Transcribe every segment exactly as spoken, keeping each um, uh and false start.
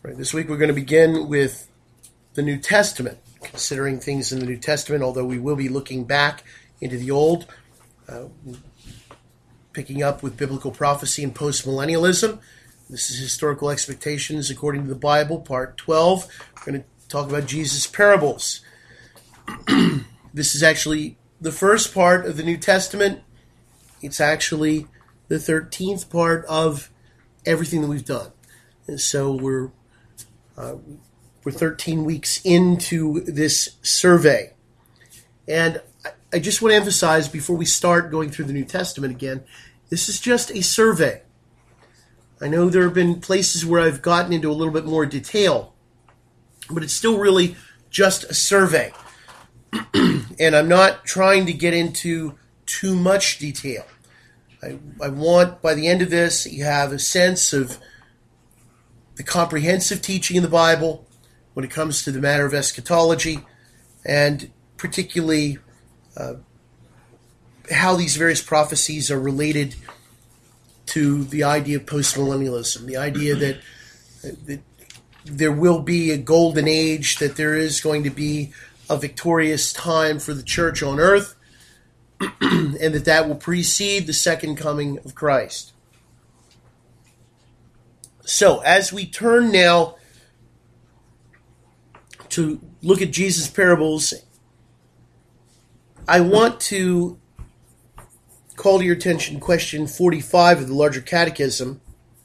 Right, this week we're going to begin with the New Testament, considering things in the New Testament, although we will be looking back into the Old, uh, picking up with biblical prophecy and postmillennialism. This is Historical Expectations According to the Bible, Part twelve. We're going to talk about Jesus' parables. This is actually the first part of the New Testament. It's actually the thirteenth part of everything that we've done. And so we're uh, we're thirteen weeks into this survey. And I, I just want to emphasize before we start going through the New Testament again, this is just a survey. I know there have been places where I've gotten into a little bit more detail, but it's still really just a survey. And I'm not trying to get into too much detail. I, I want, by the end of this, that you have a sense of the comprehensive teaching in the Bible when it comes to the matter of eschatology, and particularly uh, how these various prophecies are related to the idea of postmillennialism, the idea that, that there will be a golden age, that there is going to be a victorious time for the church on earth, and that that will precede the second coming of Christ. So, as we turn now to look at Jesus' parables, I want to call to your attention question forty-five of the larger catechism.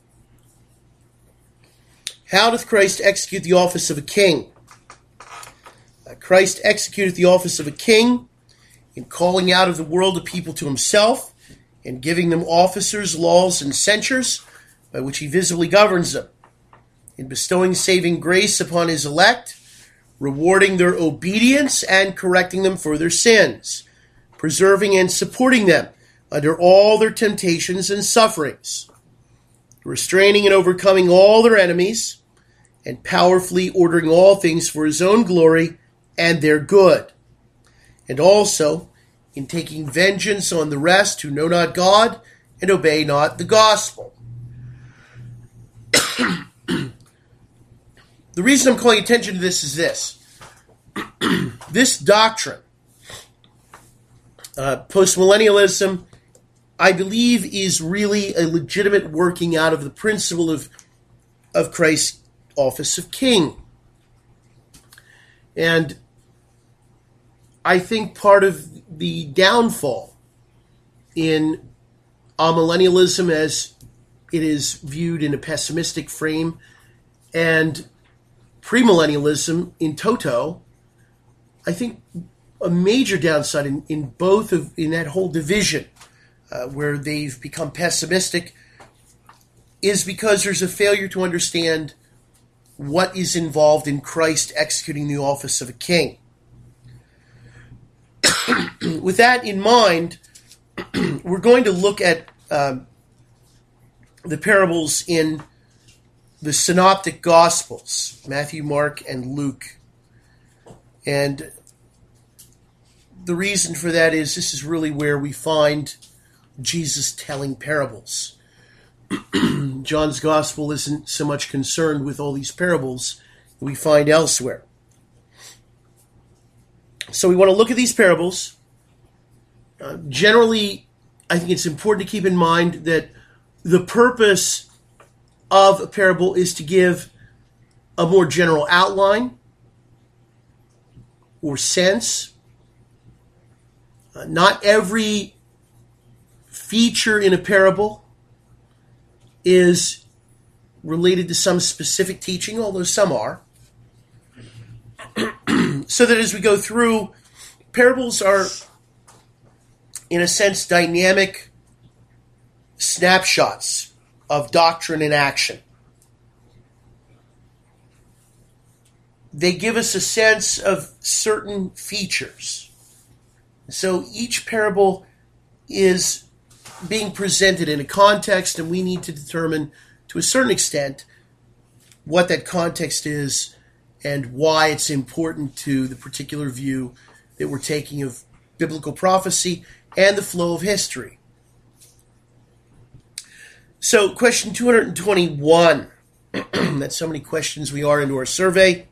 How doth Christ execute the office of a king? Uh, Christ executed the office of a king in calling out of the world a people to himself and giving them officers, laws, and censures by which he visibly governs them, in bestowing saving grace upon his elect, rewarding their obedience and correcting them for their sins, preserving and supporting them under all their temptations and sufferings, restraining and overcoming all their enemies, and powerfully ordering all things for his own glory and their good, and also in taking vengeance on the rest who know not God and obey not the gospel. The reason I'm calling attention to this is this. This doctrine, uh, postmillennialism, I believe is really a legitimate working out of the principle of, of Christ's office of king. And I think part of the downfall in amillennialism, as it is viewed in a pessimistic frame, and premillennialism in toto, I think a major downside in, in both of in that whole division, uh, where they've become pessimistic, is because there's a failure to understand what is involved in Christ executing the office of a king. With that in mind, we're going to look at um, the parables in the Synoptic Gospels, Matthew, Mark, and Luke. And the reason for that is this is really where we find Jesus telling parables. John's Gospel isn't so much concerned with all these parables that we find elsewhere. So we want to look at these parables. Uh, generally, I think it's important to keep in mind that the purpose of a parable is to give a more general outline or sense. Uh, not every feature in a parable is related to some specific teaching, although some are. So that as we go through, parables are, in a sense, dynamic snapshots of doctrine and action. They give us a sense of certain features. So each parable is being presented in a context, and we need to determine, to a certain extent, what that context is and why it's important to the particular view that we're taking of biblical prophecy and the flow of history. So, question two hundred twenty-one. That's how many questions we are into our survey.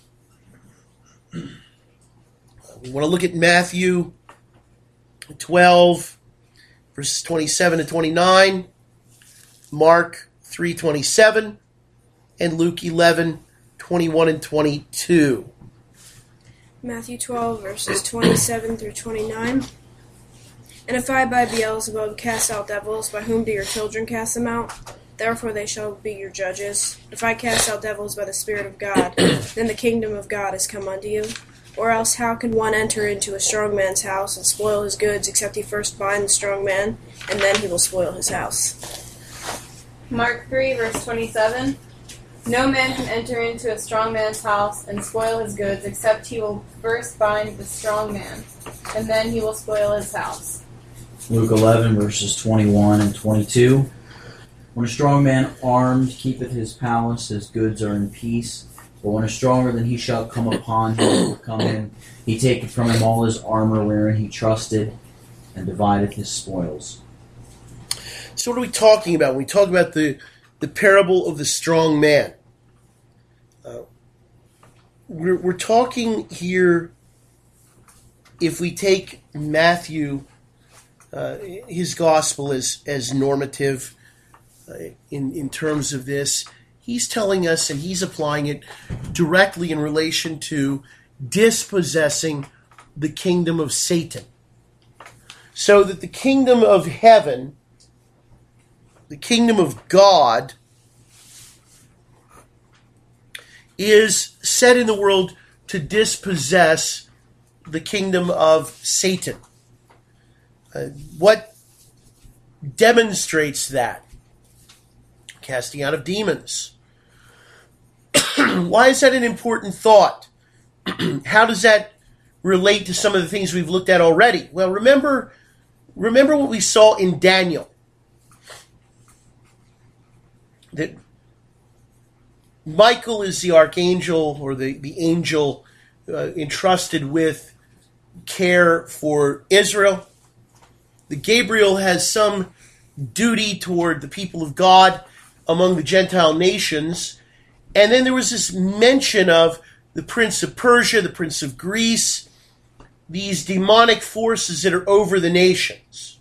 We want to look at Matthew twelve, verses twenty-seven to twenty-nine, Mark three twenty-seven, and Luke eleven, twenty-one and twenty-two. Matthew twelve, verses twenty-seven through twenty-nine. And if I by Beelzebub cast out devils, by whom do your children cast them out? Therefore they shall be your judges. If I cast out devils by the Spirit of God, then the kingdom of God is come unto you. Or else how can one enter into a strong man's house and spoil his goods, except he first bind the strong man, and then he will spoil his house? Mark three, verse twenty-seven. No man can enter into a strong man's house and spoil his goods, except he will first bind the strong man, and then he will spoil his house. Luke eleven, verses twenty-one and twenty-two. When a strong man armed keepeth his palace, his goods are in peace. But when a stronger than he shall come upon him, will come in, he taketh from him all his armor wherein he trusted, and divideth his spoils. So what are we talking about when we talk about the, the parable of the strong man? Uh, we're, we're talking here, if we take Matthew, uh, his gospel as, as normative uh, in, in terms of this, he's telling us, and he's applying it directly in relation to dispossessing the kingdom of Satan. So that the kingdom of heaven, the kingdom of God, is set in the world to dispossess the kingdom of Satan. Uh, what demonstrates that? Casting out of demons. Why is that an important thought? How does that relate to some of the things we've looked at already? Well, remember, remember what we saw in Daniel. That Michael is the archangel, or the, the angel uh, entrusted with care for Israel. The Gabriel has some duty toward the people of God among the Gentile nations. And then there was this mention of the prince of Persia, the prince of Greece, these demonic forces that are over the nations.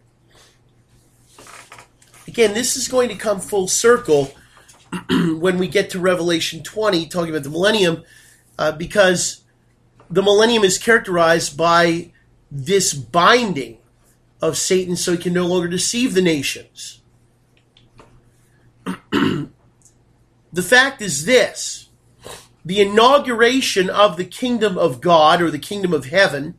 Again, this is going to come full circle when we get to Revelation twenty, talking about the millennium, uh, because the millennium is characterized by this binding of Satan so he can no longer deceive the nations. The fact is this: the inauguration of the kingdom of God, or the kingdom of heaven,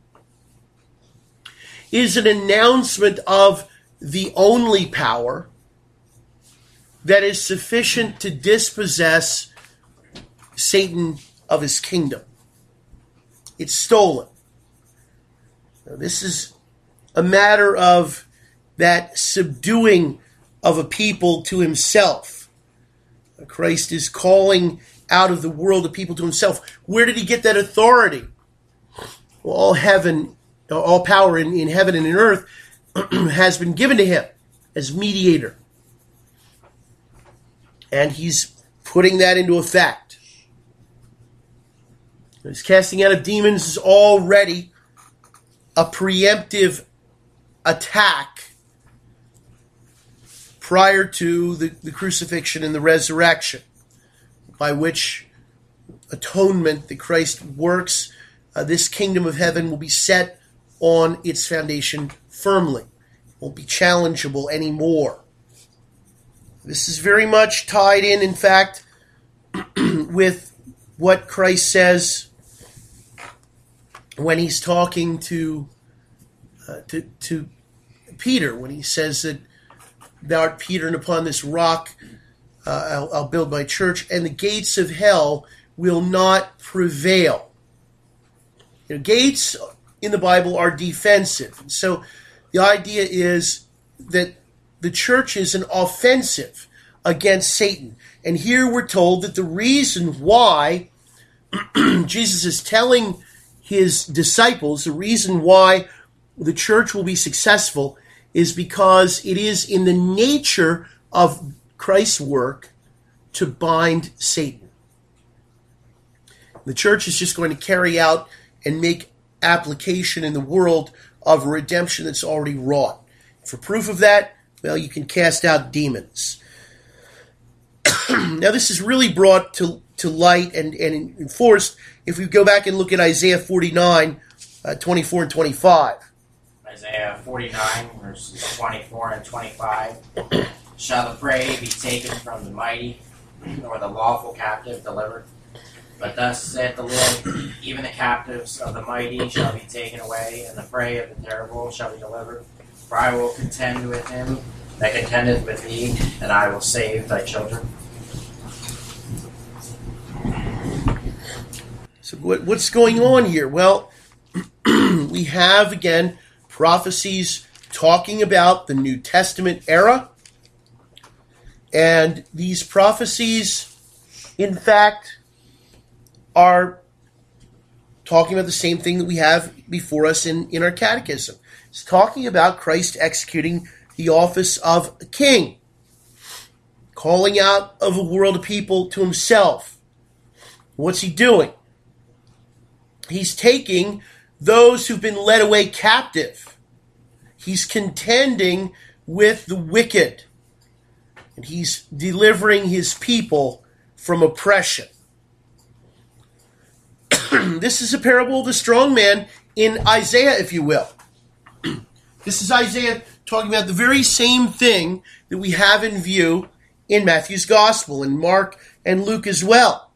is an announcement of the only power that is sufficient to dispossess Satan of his kingdom. It's stolen. Now, this is a matter of that subduing of a people to himself. Christ is calling out of the world of people to himself. Where did he get that authority? Well, all heaven, all power in, in heaven and in earth has been given to him as mediator. And he's putting that into effect. His casting out of demons is already a preemptive attack prior to the, the crucifixion and the resurrection, by which atonement that Christ works, uh, this kingdom of heaven will be set on its foundation firmly. It won't be challengeable anymore. This is very much tied in, in fact, with what Christ says when he's talking to, uh, to, to Peter, when he says that thou art Peter, and upon this rock uh, I'll, I'll build my church, and the gates of hell will not prevail. You know, gates in the Bible are defensive. So the idea is that the church is an offensive against Satan. And here we're told that the reason why Jesus is telling his disciples, the reason why the church will be successful, is because it is in the nature of Christ's work to bind Satan. The church is just going to carry out and make application in the world of a redemption that's already wrought. For proof of that, well, you can cast out demons. Now, this is really brought to, to light and, and enforced if we go back and look at Isaiah forty-nine, uh, twenty-four and twenty-five. Isaiah forty-nine, verses twenty-four and twenty-five. Shall the prey be taken from the mighty, or the lawful captive delivered? But thus saith the Lord, even the captives of the mighty shall be taken away, and the prey of the terrible shall be delivered. For I will contend with him that contendeth with thee, and I will save thy children. So what, what's going on here? Well, we have, again, prophecies talking about the New Testament era. And these prophecies, in fact, are talking about the same thing that we have before us in, in our catechism. It's talking about Christ executing the office of a king, calling out of a world of people to himself. What's he doing? He's taking those who've been led away captive. He's contending with the wicked. And he's delivering his people from oppression. This is a parable of the strong man in Isaiah, if you will. This is Isaiah talking about the very same thing that we have in view in Matthew's Gospel, and Mark and Luke as well.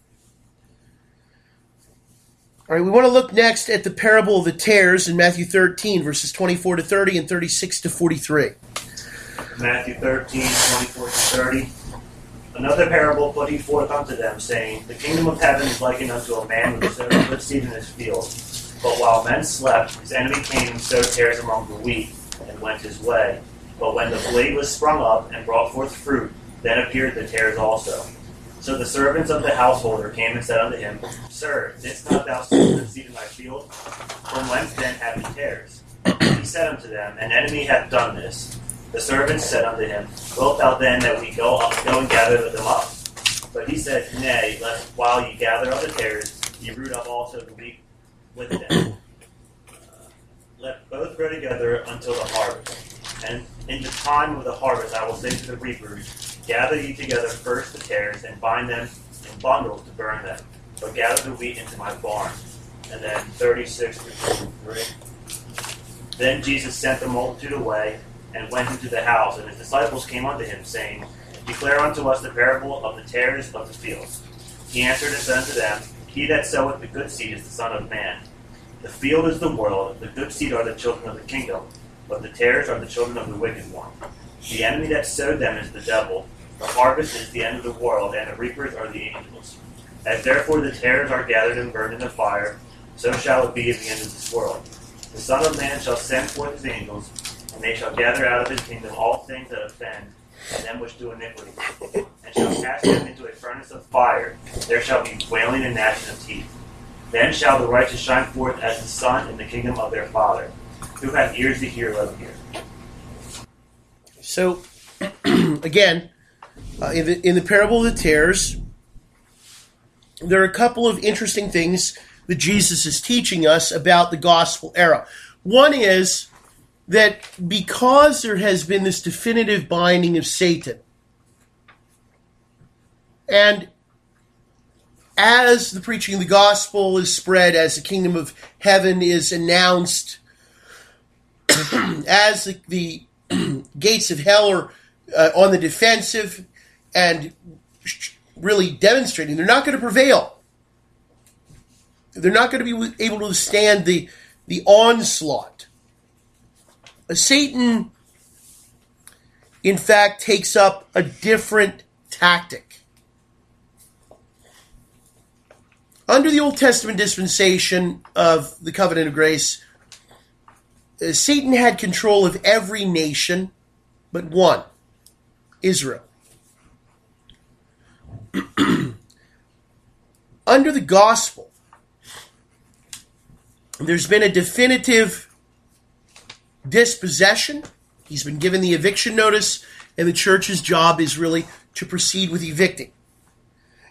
All right, we want to look next at the parable of the tares in Matthew thirteen, verses twenty-four to thirty and thirty-six to forty-three. Matthew thirteen, twenty-four to thirty. Another parable put he forth unto them, saying, The kingdom of heaven is likened unto a man which sowed good seed in his field. But while men slept, his enemy came and sowed tares among the wheat, and went his way. But when the blade was sprung up and brought forth fruit, then appeared the tares also. So the servants of the householder came and said unto him, Sir, didst not thou sow good seed in thy field? From whence then have ye tares? He said unto them, An enemy hath done this. The servants said unto him, Wilt thou then that we go up, go and gather them up? But he said, Nay, lest while ye gather up the tares, ye root up also the wheat with them. Uh, let both grow together until the harvest. And in the time of the harvest I will say to the reapers, Gather ye together first the tares, and bind them in bundles to burn them, but gather the wheat into my barn. And then thirty-six to thirty-three. Then Jesus sent the multitude away, and went into the house, and his disciples came unto him, saying, Declare unto us the parable of the tares of the field. He answered and said unto them, He that soweth the good seed is the Son of Man. The field is the world, the good seed are the children of the kingdom, but the tares are the children of the wicked one. The enemy that sowed them is the devil. The harvest is the end of the world, and the reapers are the angels. As therefore the tares are gathered and burned in the fire, so shall it be at the end of this world. The Son of Man shall send forth his angels, and they shall gather out of his kingdom all things that offend, and them which do iniquity, and shall cast them into a furnace of fire. There shall be wailing and gnashing of teeth. Then shall the righteous shine forth as the sun in the kingdom of their Father. Who hath ears to hear, let him hear. So, again, uh, in, the, in the parable of the tares, there are a couple of interesting things that Jesus is teaching us about the gospel era. One is that because there has been this definitive binding of Satan, and as the preaching of the gospel is spread, as the kingdom of heaven is announced, as the, the gates of hell are uh, on the defensive and really demonstrating they're not going to prevail. They're not going to be able to withstand the, the onslaught. Satan, in fact, takes up a different tactic. Under the Old Testament dispensation of the Covenant of Grace, uh, Satan had control of every nation but one, Israel. Under the gospel, there's been a definitive dispossession. He's been given the eviction notice, and the church's job is really to proceed with evicting.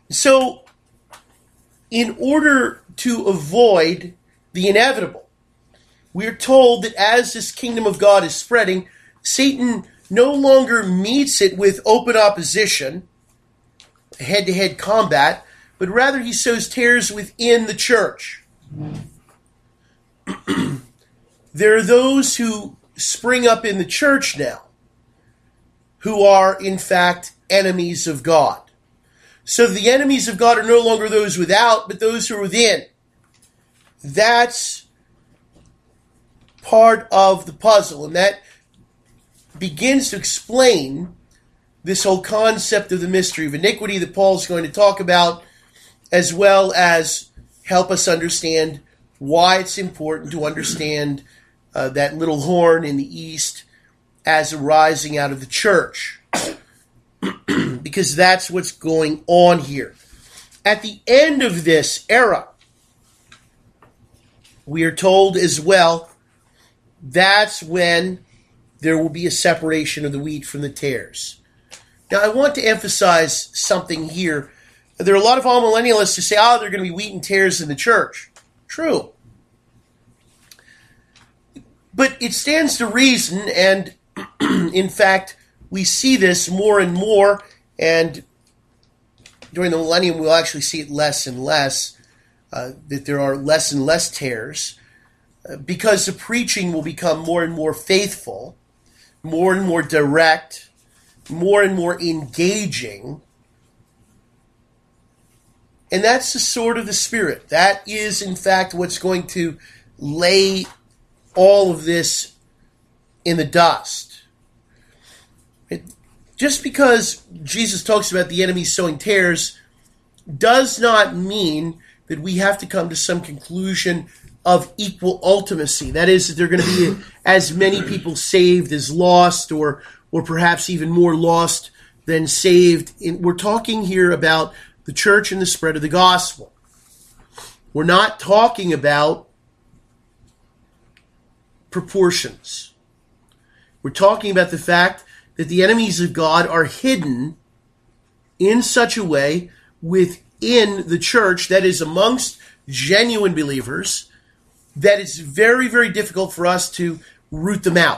So, in order to avoid the inevitable, we are told that as this kingdom of God is spreading, Satan no longer meets it with open opposition, head-to-head combat, but rather he sows tares within the church. There are those who spring up in the church now who are, in fact, enemies of God. So the enemies of God are no longer those without, but those who are within. That's part of the puzzle, and that begins to explain this whole concept of the mystery of iniquity that Paul's going to talk about, as well as help us understand why it's important to understand uh, that little horn in the east as arising out of the church. Because that's what's going on here. At the end of this era, we are told as well, that's when there will be a separation of the wheat from the tares. Now, I want to emphasize something here. There are a lot of amillennialists who say, oh, there are going to be wheat and tares in the church. True. But it stands to reason, and in fact, we see this more and more, and during the millennium, we'll actually see it less and less, uh, that there are less and less tares, uh, because the preaching will become more and more faithful, more and more direct, more and more engaging. And that's the sword of the Spirit. That is, in fact, what's going to lay all of this in the dust. It, just because Jesus talks about the enemy sowing tares does not mean that we have to come to some conclusion of equal ultimacy. That is, that there are going to be as many people saved as lost, or or perhaps even more lost than saved. We're talking here about the church and the spread of the gospel. We're not talking about proportions. We're talking about the fact that the enemies of God are hidden in such a way within the church, that is amongst genuine believers, that it's very, very difficult for us to root them out.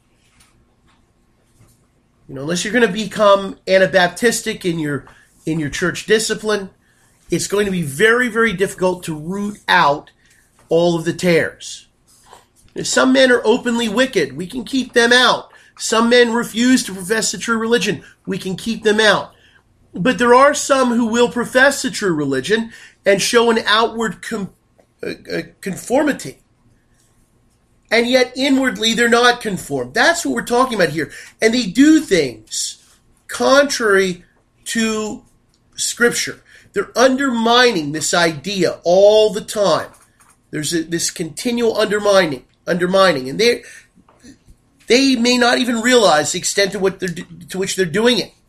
You know, unless you're going to become Anabaptistic in your in your church discipline, it's going to be very, very difficult to root out all of the tares. If some men are openly wicked, we can keep them out. Some men refuse to profess the true religion, we can keep them out. But there are some who will profess the true religion and show an outward com- uh, uh, conformity. And yet inwardly they're not conformed. That's what we're talking about here. And they do things contrary to Scripture. They're undermining this idea all the time. There's a, this continual undermining, undermining, and they they may not even realize the extent to what they're to which they're doing it.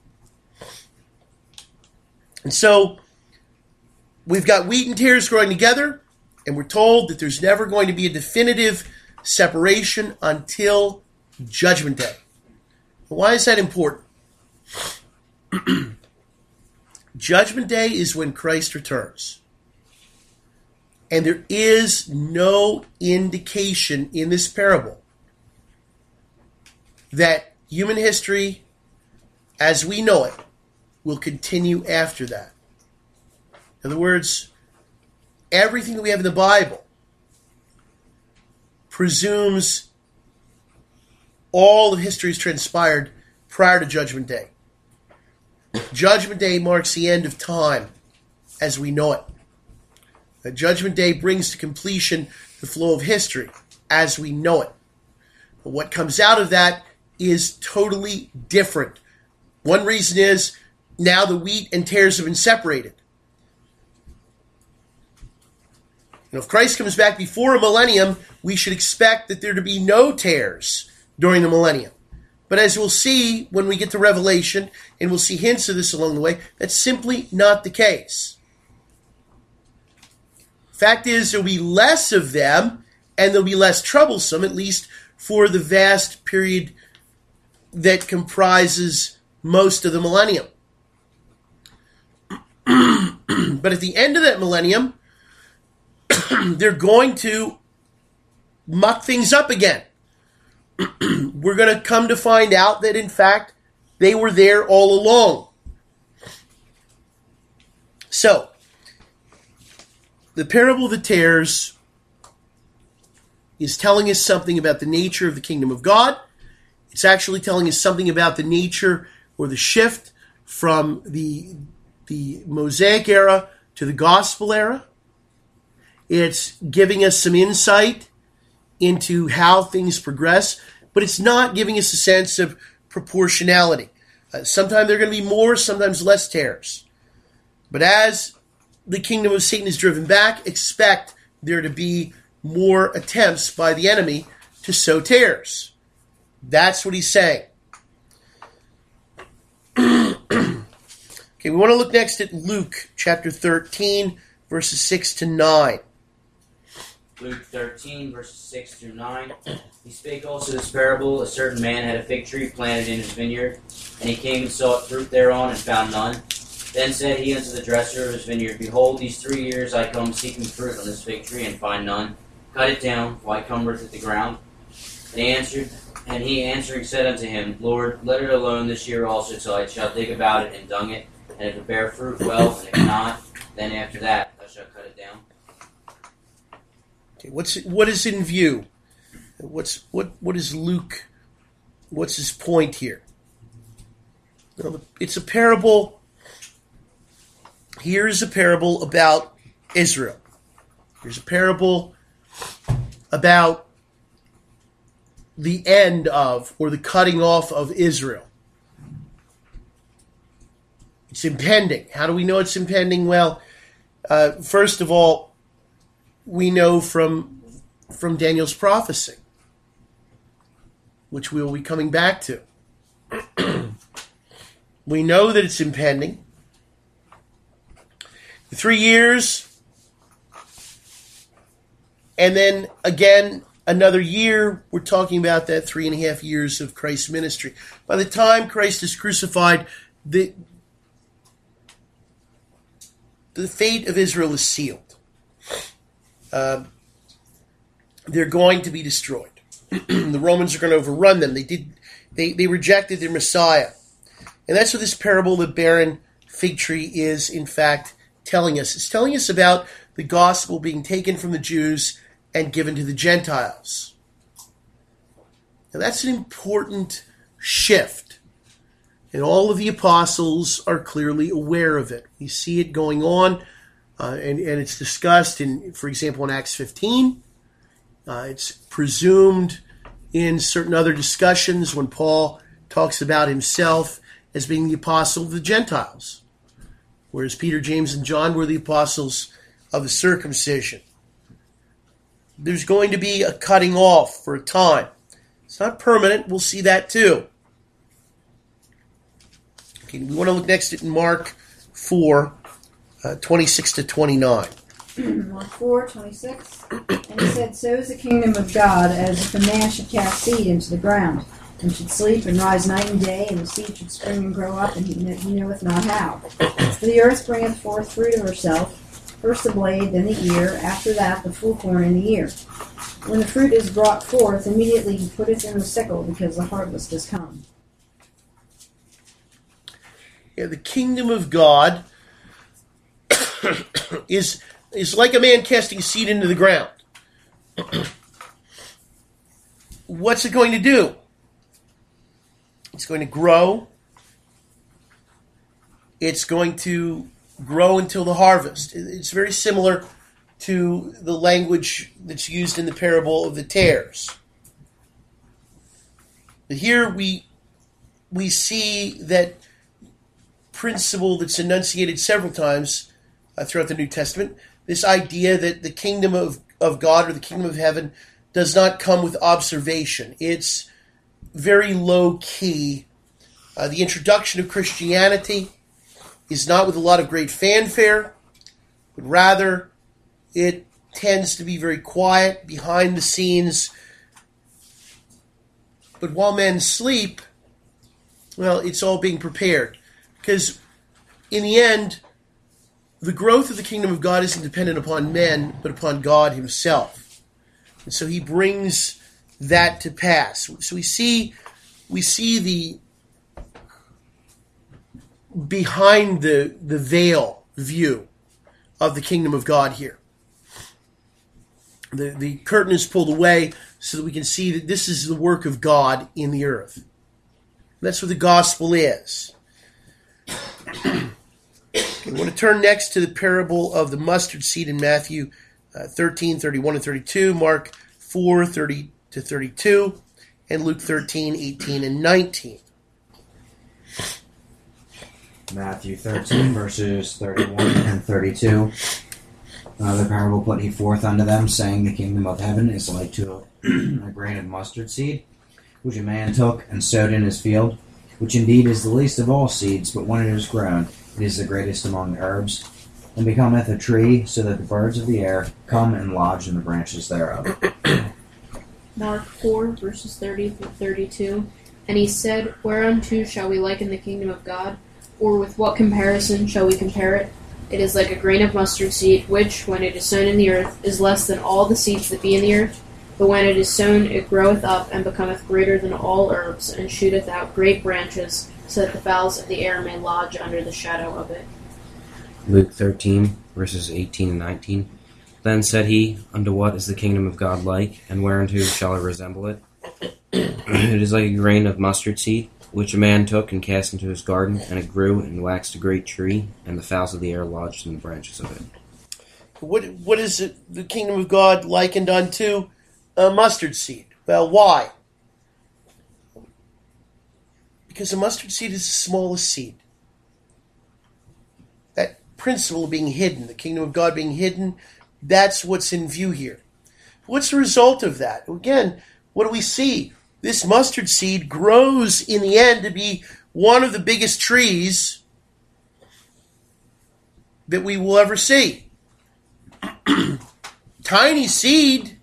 And so we've got wheat and tares growing together, and we're told that there's never going to be a definitive separation until Judgment Day. Why is that important? Judgment Day is when Christ returns. And there is no indication in this parable that human history, as we know it, will continue after that. In other words, everything that we have in the Bible presumes all of history has transpired prior to Judgment Day. Judgment Day marks the end of time as we know it. The Judgment Day brings to completion the flow of history as we know it. But what comes out of that is totally different. One reason is now the wheat and tares have been separated. And if Christ comes back before a millennium, we should expect that there to be no tares during the millennium. But as we'll see when we get to Revelation, and we'll see hints of this along the way, that's simply not the case. Fact is, there'll be less of them, and they'll be less troublesome, at least for the vast period that comprises most of the millennium. But at the end of that millennium, they're going to muck things up again. We're going to come to find out that, in fact, they were there all along. So, the parable of the tares is telling us something about the nature of the kingdom of God. It's actually telling us something about the nature or the shift from the, the Mosaic era to the gospel era. It's giving us some insight into how things progress, but it's not giving us a sense of proportionality. Uh, sometimes there are going to be more, sometimes less tares. But as the kingdom of Satan is driven back, expect there to be more attempts by the enemy to sow tares. That's what he's saying. Okay, we want to look next at Luke chapter thirteen, verses six to nine. Luke thirteen, verses six through nine. He spake also this parable. A certain man had a fig tree planted in his vineyard, and he came and sought fruit thereon, and found none. Then said he unto the dresser of his vineyard, Behold, these three years I come seeking fruit on this fig tree, and find none. Cut it down, for I cumbereth at the ground. And he answered, and he answering said unto him, Lord, let it alone this year also, till I shall dig about it and dung it, and if it bear fruit, well, and if not, then after that thou shalt cut it down. Okay, what's what is in view? What's what what is Luke? What's his point here? Well, it's a parable. Here is a parable about Israel. Here's a parable about the end of, or the cutting off of Israel. It's impending. How do we know it's impending? Well, uh, first of all, we know from from Daniel's prophecy, which we will be coming back to. We know that it's impending. The three years, and then again another year. We're talking about that three and a half years of Christ's ministry. By the time Christ is crucified, the the fate of Israel is sealed. Uh, they're going to be destroyed. The Romans are going to overrun them. They did. They, they rejected their Messiah. And that's what this parable of the barren fig tree is, in fact, telling us. It's telling us about the gospel being taken from the Jews and given to the Gentiles. Now that's an important shift. And all of the apostles are clearly aware of it. We see it going on, uh, and, and it's discussed, in, for example, in Acts fifteen. Uh, it's presumed in certain other discussions when Paul talks about himself as being the apostle of the Gentiles, whereas Peter, James, and John were the apostles of the circumcision. There's going to be a cutting off for a time. It's not permanent. We'll see that too. Okay, we want to look next at Mark four, uh, twenty-six to twenty-nine. Mark four, twenty-six. And he said, So is the kingdom of God, as if a man should cast seed into the ground, and should sleep and rise night and day, and the seed should spring and grow up, and he, kn- he knoweth not how. For the earth bringeth forth fruit of herself, first the blade, then the ear, after that the full corn in the ear. When the fruit is brought forth, immediately he putteth in the sickle, because the harvest is come. Yeah, the kingdom of God is is like a man casting seed into the ground. What's it going to do? It's going to grow. It's going to grow until the harvest. It's very similar to the language that's used in the parable of the tares. But here we we see that principle that's enunciated several times uh, throughout the New Testament, this idea that the kingdom of, of God or the kingdom of heaven does not come with observation. It's very low-key. Uh, the introduction of Christianity is not with a lot of great fanfare, but rather it tends to be very quiet, behind the scenes. But while men sleep, well, it's all being prepared. Because in the end, the growth of the kingdom of God isn't dependent upon men, but upon God himself. And so he brings that to pass. So we see we see the behind the, the veil view of the kingdom of God here. The, the curtain is pulled away so that we can see that this is the work of God in the earth. That's what the gospel is. We want to turn next to the parable of the mustard seed in Matthew uh, thirteen, thirty-one and thirty-two, Mark four, thirty to thirty-two, and Luke thirteen, eighteen and nineteen. Matthew thirteen, verses thirty-one and thirty-two. Another parable put he forth unto them, saying, the kingdom of heaven is like to a, a grain of mustard seed, which a man took and sowed in his field, which indeed is the least of all seeds, but when it is grown, it is the greatest among herbs, and becometh a tree, so that the birds of the air come and lodge in the branches thereof. Mark four, verses thirty through thirty-two. And he said, whereunto shall we liken the kingdom of God? Or with what comparison shall we compare it? It is like a grain of mustard seed, which, when it is sown in the earth, is less than all the seeds that be in the earth. But when it is sown, it groweth up, and becometh greater than all herbs, and shooteth out great branches, so that the fowls of the air may lodge under the shadow of it. Luke thirteen, verses eighteen and nineteen. Then said he, unto what is the kingdom of God like, and whereunto shall it resemble it? It is like a grain of mustard seed, which a man took and cast into his garden, and it grew and waxed a great tree, and the fowls of the air lodged in the branches of it. What What is it, the kingdom of God likened unto? A mustard seed. Well, why? Because a mustard seed is the smallest seed. That principle of being hidden, the kingdom of God being hidden, that's what's in view here. What's the result of that? Again, what do we see? This mustard seed grows in the end to be one of the biggest trees that we will ever see. Tiny seed,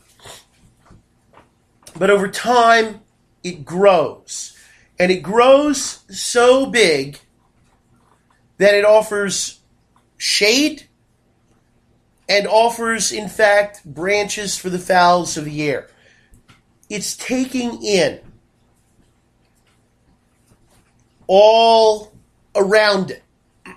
but over time it grows. And it grows so big that it offers shade and offers, in fact, branches for the fowls of the air. It's taking in all around it.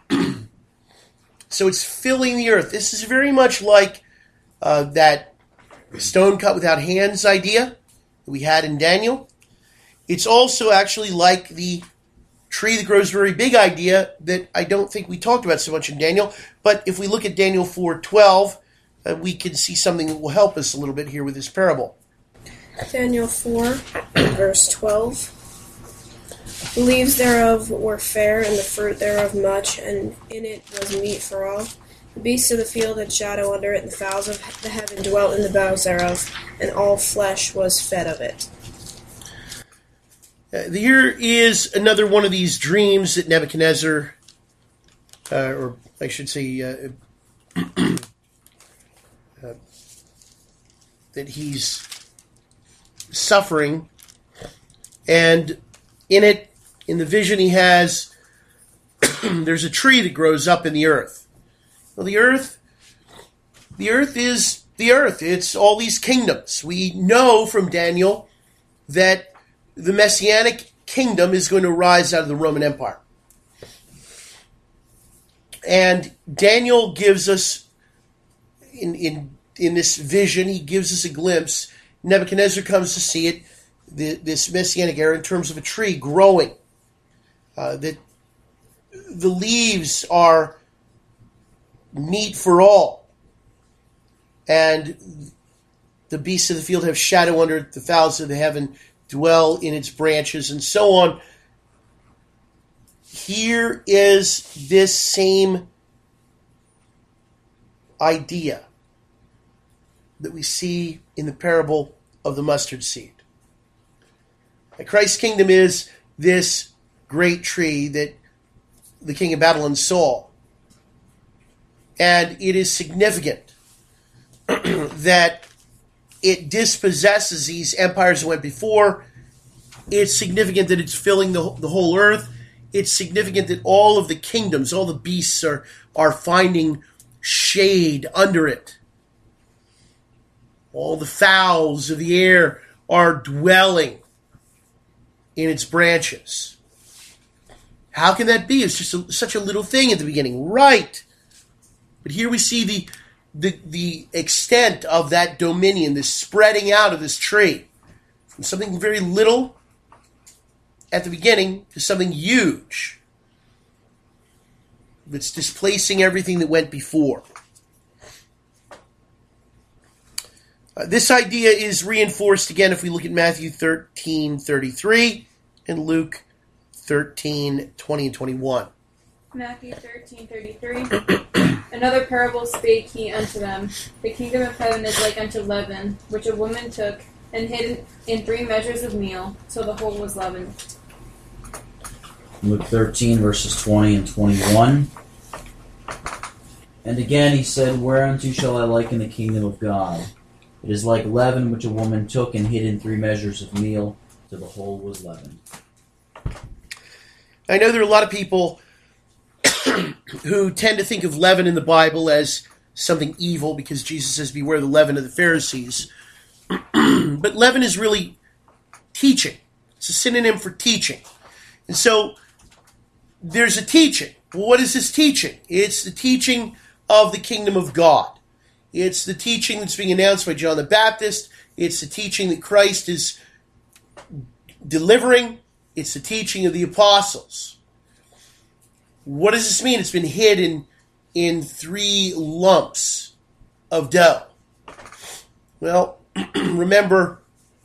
So it's filling the earth. This is very much like uh, that stone cut without hands idea that we had in Daniel. It's also actually like the tree that grows very big idea that I don't think we talked about so much in Daniel. But if we look at Daniel four twelve, uh, we can see something that will help us a little bit here with this parable. Daniel four, verse twelve. The leaves thereof were fair, and the fruit thereof much, and in it was meat for all. The beasts of the field had shadow under it, and the fowls of the heaven dwelt in the boughs thereof, and all flesh was fed of it. Uh, here is another one of these dreams that Nebuchadnezzar, uh, or I should say, uh, uh, that he's suffering, and in it, in the vision he has, there's a tree that grows up in the earth. Well, the earth, the earth is the earth. It's all these kingdoms. We know from Daniel that the Messianic kingdom is going to rise out of the Roman Empire. And Daniel gives us, in, in, in this vision, he gives us a glimpse. Nebuchadnezzar comes to see it, the, this Messianic era, in terms of a tree growing. Uh, that the leaves are meat for all. And the beasts of the field have shadow under it, the fowls of the heaven dwell in its branches, and so on. Here is this same idea that we see in the parable of the mustard seed. And Christ's kingdom is this great tree that the king of Babylon saw. And it is significant that it dispossesses these empires that went before. It's significant that it's filling the, the whole earth. it's significant that all of the kingdoms, all the beasts are, are finding shade under it. All the fowls of the air are dwelling in its branches. How can that be? It's just a, such a little thing at the beginning. Right. But here we see the, the, the extent of that dominion, this spreading out of this tree. From something very little at the beginning to something huge that's displacing everything that went before. Uh, this idea is reinforced again if we look at Matthew thirteen thirty-three and Luke thirteen twenty and twenty-one. Matthew thirteen thirty-three. Another parable spake he unto them. The kingdom of heaven is like unto leaven, which a woman took and hid in three measures of meal, till the whole was leavened. Luke thirteen, verses twenty and twenty-one. And again he said, Whereunto shall I liken the kingdom of God? It is like leaven which a woman took and hid in three measures of meal, till the whole was leavened. I know there are a lot of people who tend to think of leaven in the Bible as something evil because Jesus says, beware the leaven of the Pharisees. But leaven is really teaching. It's a synonym for teaching. And so there's a teaching. Well, what is this teaching? It's the teaching of the kingdom of God. It's the teaching that's being announced by John the Baptist. It's the teaching that Christ is delivering. It's the teaching of the apostles. What does this mean? It's been hid in, in three lumps of dough. Well, remember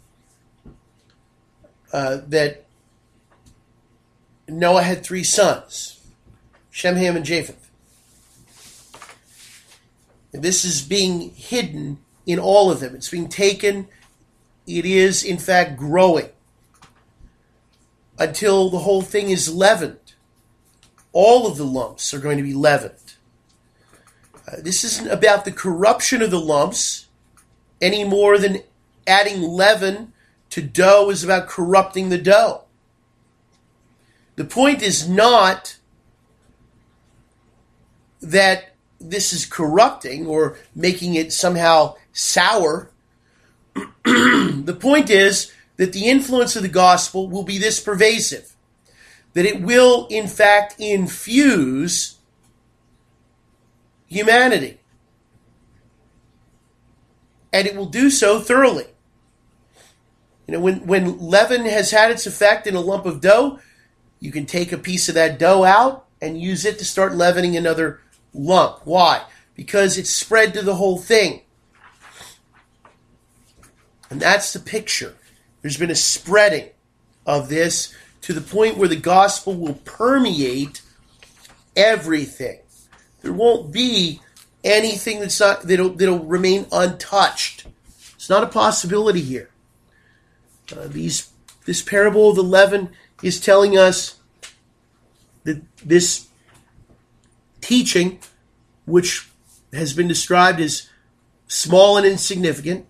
uh, that Noah had three sons, Shem, Ham, and Japheth. And this is being hidden in all of them. It's being taken. It is, in fact, growing until the whole thing is leavened. All of the lumps are going to be leavened. Uh, this isn't about the corruption of the lumps any more than adding leaven to dough is about corrupting the dough. The point is not that this is corrupting or making it somehow sour. The point is that the influence of the gospel will be this pervasive, that it will, in fact, infuse humanity. And it will do so thoroughly. You know, when, when leaven has had its effect in a lump of dough, you can take a piece of that dough out and use it to start leavening another lump. Why? Because it's spread to the whole thing. And that's the picture. There's been a spreading of this to the point where the gospel will permeate everything. There won't be anything that's not that'll, that'll remain untouched. It's not a possibility here. Uh, these this parable of the leaven is telling us that this teaching, which has been described as small and insignificant,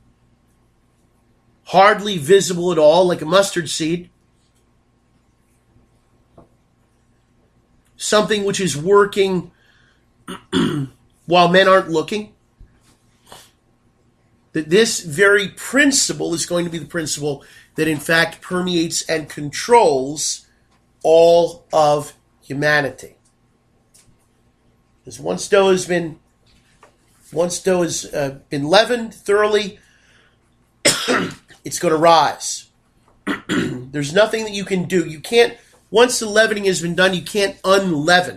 hardly visible at all, like a mustard seed, something which is working while men aren't looking, that this very principle is going to be the principle that in fact permeates and controls all of humanity. Because once dough has been, once dough has uh, been leavened thoroughly, it's going to rise. There's nothing that you can do. You can't, once the leavening has been done, you can't unleaven.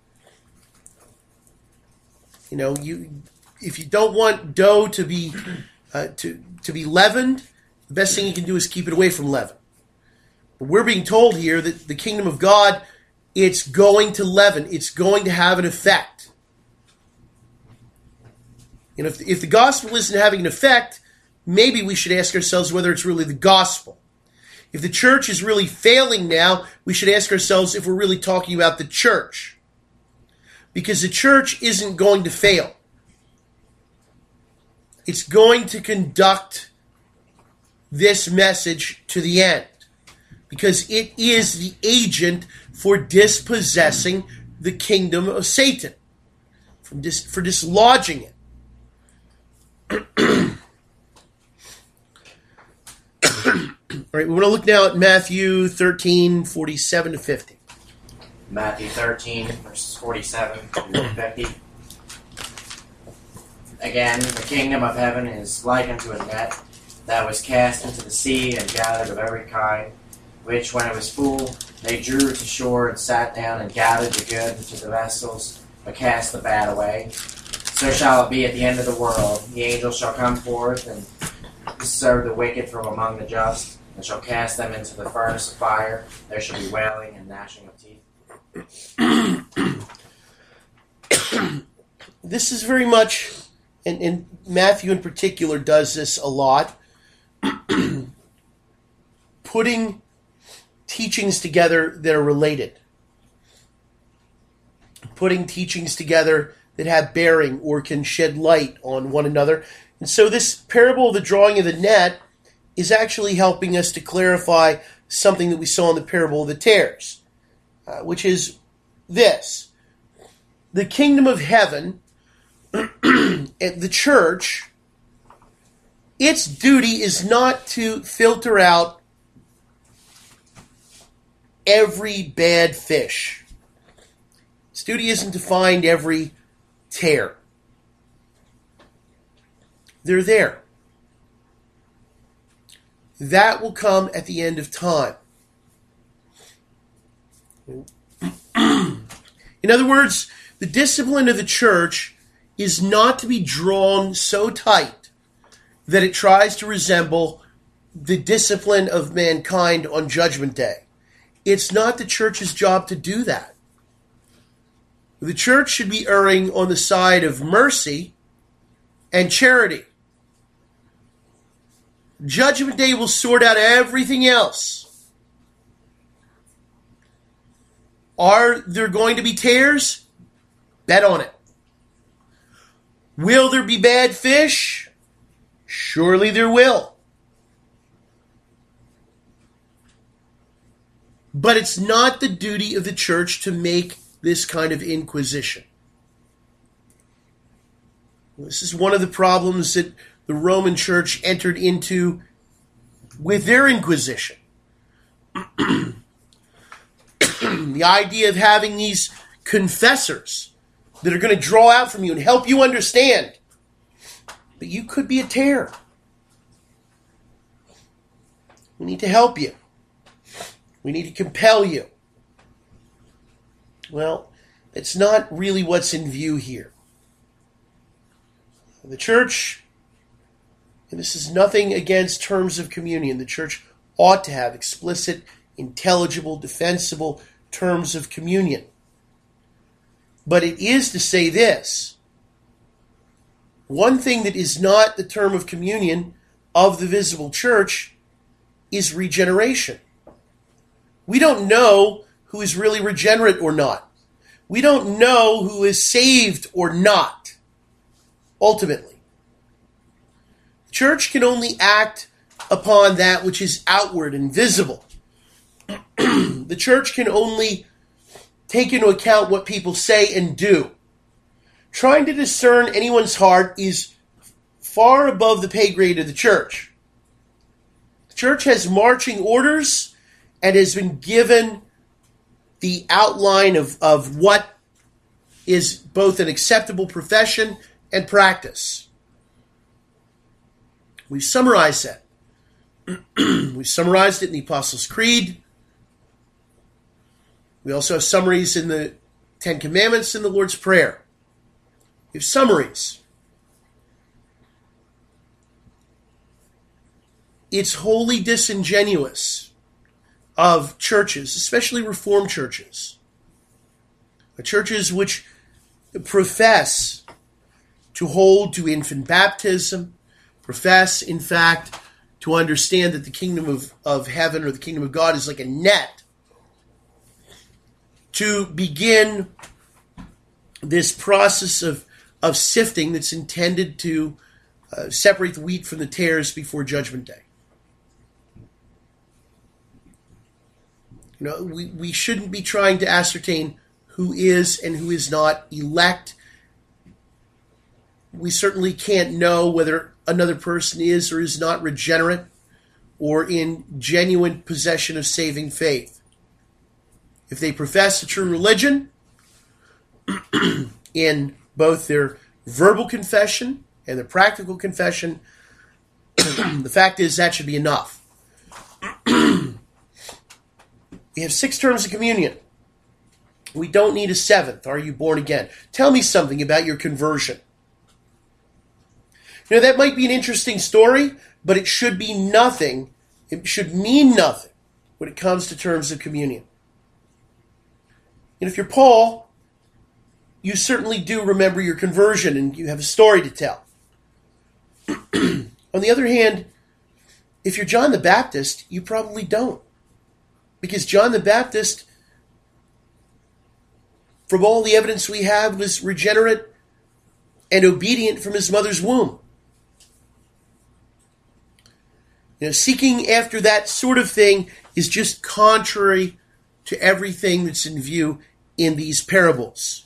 You know, you if you don't want dough to be uh, to to be leavened, the best thing you can do is keep it away from leaven. But we're being told here that the kingdom of God, it's going to leaven. It's going to have an effect. And if if the gospel isn't having an effect, maybe we should ask ourselves whether it's really the gospel. If the church is really failing now, we should ask ourselves if we're really talking about the church. Because the church isn't going to fail. It's going to conduct this message to the end. because it is the agent for dispossessing the kingdom of Satan, from dis- for dislodging it. All right, we want to look now at Matthew thirteen, forty-seven to fifty. Matthew thirteen, verses forty-seven through fifty. Again, the kingdom of heaven is like unto a net that was cast into the sea and gathered of every kind, which, when it was full, they drew to shore and sat down and gathered the good into the vessels, but cast the bad away. So shall it be at the end of the world. The angels shall come forth and serve the wicked from among the just, and shall cast them into the furnace of fire. There shall be wailing and gnashing of teeth. This is very much, and, and Matthew in particular does this a lot, putting teachings together that are related. Putting teachings together that have bearing or can shed light on one another. And so this parable of the drawing of the net is actually helping us to clarify something that we saw in the parable of the tares, uh, which is this. The kingdom of heaven, the church, its duty is not to filter out every bad fish. Its duty isn't to find every tear. They're there. That will come at the end of time. In other words, the discipline of the church is not to be drawn so tight that it tries to resemble the discipline of mankind on Judgment Day. It's not the church's job to do that. The church should be erring on the side of mercy and charity. Judgment Day will sort out everything else. Are there going to be tares? Bet on it. Will there be bad fish? Surely there will. But it's not the duty of the church to make this kind of inquisition. This is one of the problems that the Roman Church entered into with their Inquisition. The idea of having these confessors that are going to draw out from you and help you understand that you could be a tare. We need to help you. We need to compel you. Well, it's not really what's in view here. The church, and this is nothing against terms of communion, the church ought to have explicit, intelligible, defensible terms of communion. But it is to say this. One thing that is not the term of communion of the visible church is regeneration. We don't know who is really regenerate or not. We don't know who is saved or not, ultimately. The church can only act upon that which is outward and visible. The church can only take into account what people say and do. Trying to discern anyone's heart is far above the pay grade of the church. The church has marching orders and has been given the outline of, of what is both an acceptable profession and practice. We've summarized that. We've summarized it in the Apostles' Creed. We also have summaries in the Ten Commandments and the Lord's Prayer. We have summaries. It's wholly disingenuous of churches, especially Reformed churches, churches which profess to hold to infant baptism, profess, in fact, to understand that the kingdom of, of heaven or the kingdom of God is like a net, to begin this process of, of sifting that's intended to uh, separate the wheat from the tares before Judgment Day. You know, we, we shouldn't be trying to ascertain who is and who is not elect. We certainly can't know whether another person is or is not regenerate or in genuine possession of saving faith. If they profess a true religion in both their verbal confession and their practical confession, the fact is that should be enough. We have six terms of communion. We don't need a seventh. Are you born again? Tell me something about your conversion. You know, that might be an interesting story, but it should be nothing. It should mean nothing when it comes to terms of communion. And if you're Paul, you certainly do remember your conversion and you have a story to tell. On the other hand, if you're John the Baptist, you probably don't. Because John the Baptist, from all the evidence we have, was regenerate and obedient from his mother's womb. You know, seeking after that sort of thing is just contrary to everything that's in view in these parables.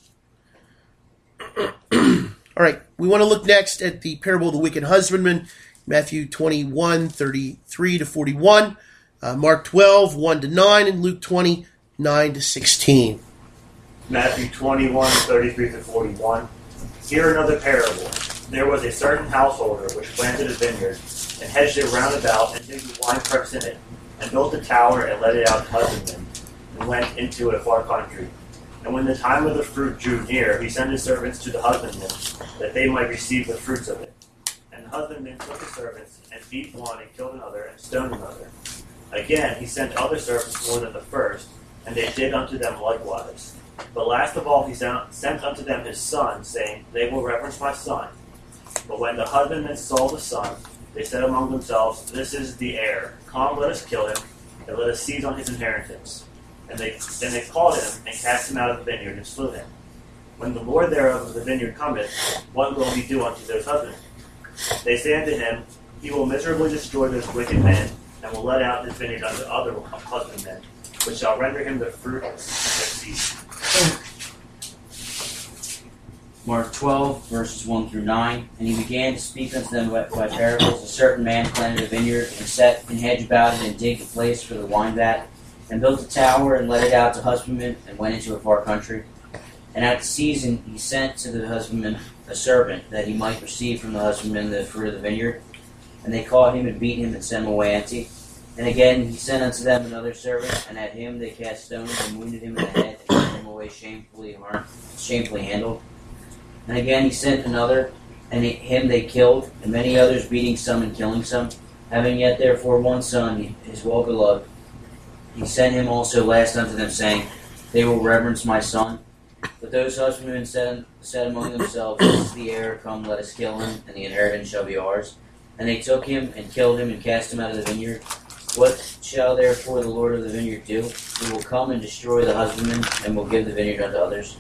All right, we want to look next at the parable of the wicked husbandman, Matthew twenty-one, thirty-three to forty-one, uh, Mark twelve, one to nine, and Luke twenty, nine to sixteen. Matthew twenty-one, thirty-three to forty-one. Hear another parable. There was a certain householder which planted a vineyard, and hedged it round about, and digged wine press in it, and built a tower, and let it out to husbandmen, and went into a far country. And when the time of the fruit drew near, he sent his servants to the husbandmen, that they might receive the fruits of it. And the husbandmen took the servants, and beat one, and killed another, and stoned another. Again he sent other servants more than the first, and they did unto them likewise. But last of all he sent unto them his son, saying, They will reverence my son. But when the husbandmen saw the son, they said among themselves, This is the heir. Come, let us kill him, and let us seize on his inheritance. And they then they caught him, and cast him out of the vineyard, and slew him. When the Lord thereof of the vineyard cometh, what will he do unto those husbandmen? They say unto him, He will miserably destroy those wicked men, and will let out his vineyard unto other husbandmen, which shall render him the fruit of their seed. Mark twelve, verses one through nine. And he began to speak unto them by, by parables. A certain man planted a vineyard, and set an hedge about it, and digged a place for the wine vat, and built a tower, and let it out to husbandmen, and went into a far country. And at the season he sent to the husbandman a servant, that he might receive from the husbandman the fruit of the vineyard. And they caught him, and beat him, and sent him away empty. And again he sent unto them another servant, and at him they cast stones, and wounded him in the head, and sent him away shamefully harmed, shamefully handled. And again he sent another, and him they killed, and many others, beating some and killing some. Having yet therefore one son, his well-beloved, he sent him also last unto them, saying, They will reverence my son. But those husbandmen said, said among themselves, This is the heir, come, let us kill him, and the inheritance shall be ours. And they took him, and killed him, and cast him out of the vineyard. What shall therefore the Lord of the vineyard do? He will come and destroy the husbandmen, and will give the vineyard unto others.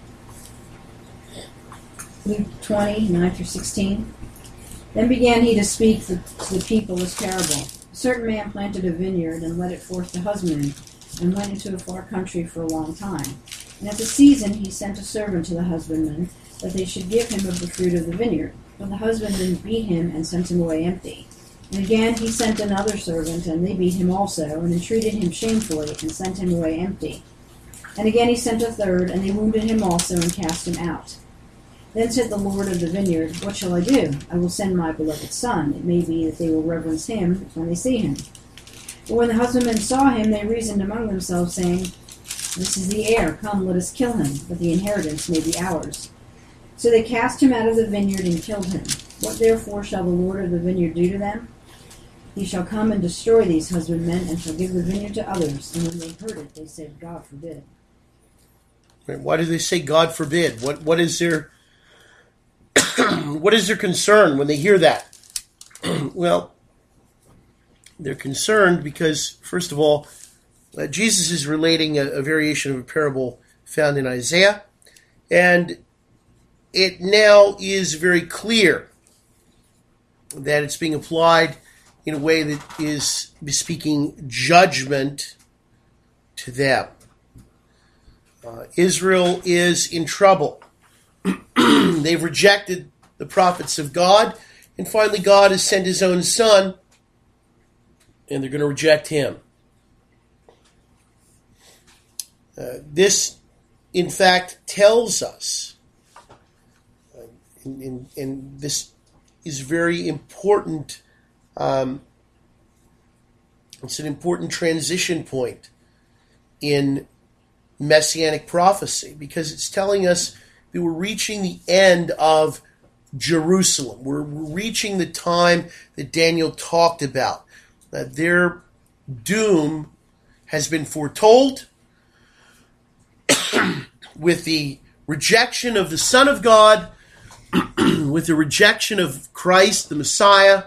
Luke twenty, nine through sixteen. Then began he to speak to the people this parable. A certain man planted a vineyard, and let it forth to husbandmen, and went into a far country for a long time. And at the season he sent a servant to the husbandmen, that they should give him of the fruit of the vineyard. But the husbandmen beat him, and sent him away empty. And again he sent another servant, and they beat him also, and entreated him shamefully, and sent him away empty. And again he sent a third, and they wounded him also, and cast him out. Then said the Lord of the vineyard, What shall I do? I will send my beloved son. It may be that they will reverence him when they see him. But when the husbandmen saw him, they reasoned among themselves, saying, This is the heir. Come, let us kill him, that the inheritance may be ours. So they cast him out of the vineyard and killed him. What therefore shall the Lord of the vineyard do to them? He shall come and destroy these husbandmen, and shall give the vineyard to others. And when they heard it, they said, God forbid. Why do they say God forbid? What what is their what is their concern when they hear that? Well, they're concerned because, first of all, uh, Jesus is relating a, a variation of a parable found in Isaiah, and it now is very clear that it's being applied in a way that is bespeaking judgment to them. Uh, Israel is in trouble. They've rejected the prophets of God, and finally God has sent his own son, and they're going to reject him. Uh, this, in fact, tells us, uh, and, and, and this is very important, um, it's an important transition point in Messianic prophecy, because it's telling us that we're reaching the end of Jerusalem. We're reaching the time that Daniel talked about. That their doom has been foretold with the rejection of the Son of God, with the rejection of Christ, the Messiah.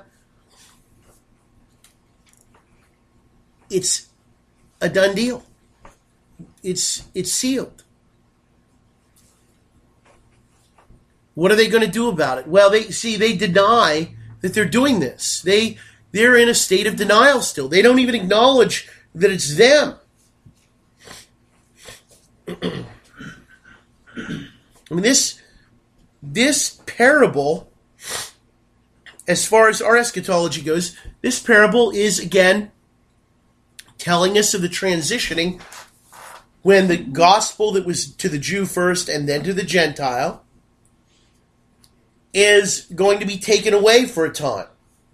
It's a done deal. It's it's sealed. What are they going to do about it? Well, they see they deny that they're doing this. They they're in a state of denial still. They don't even acknowledge that it's them. I mean, this this parable, as far as our eschatology goes, this parable is again telling us of the transitioning when the gospel that was to the Jew first and then to the Gentile is going to be taken away for a time.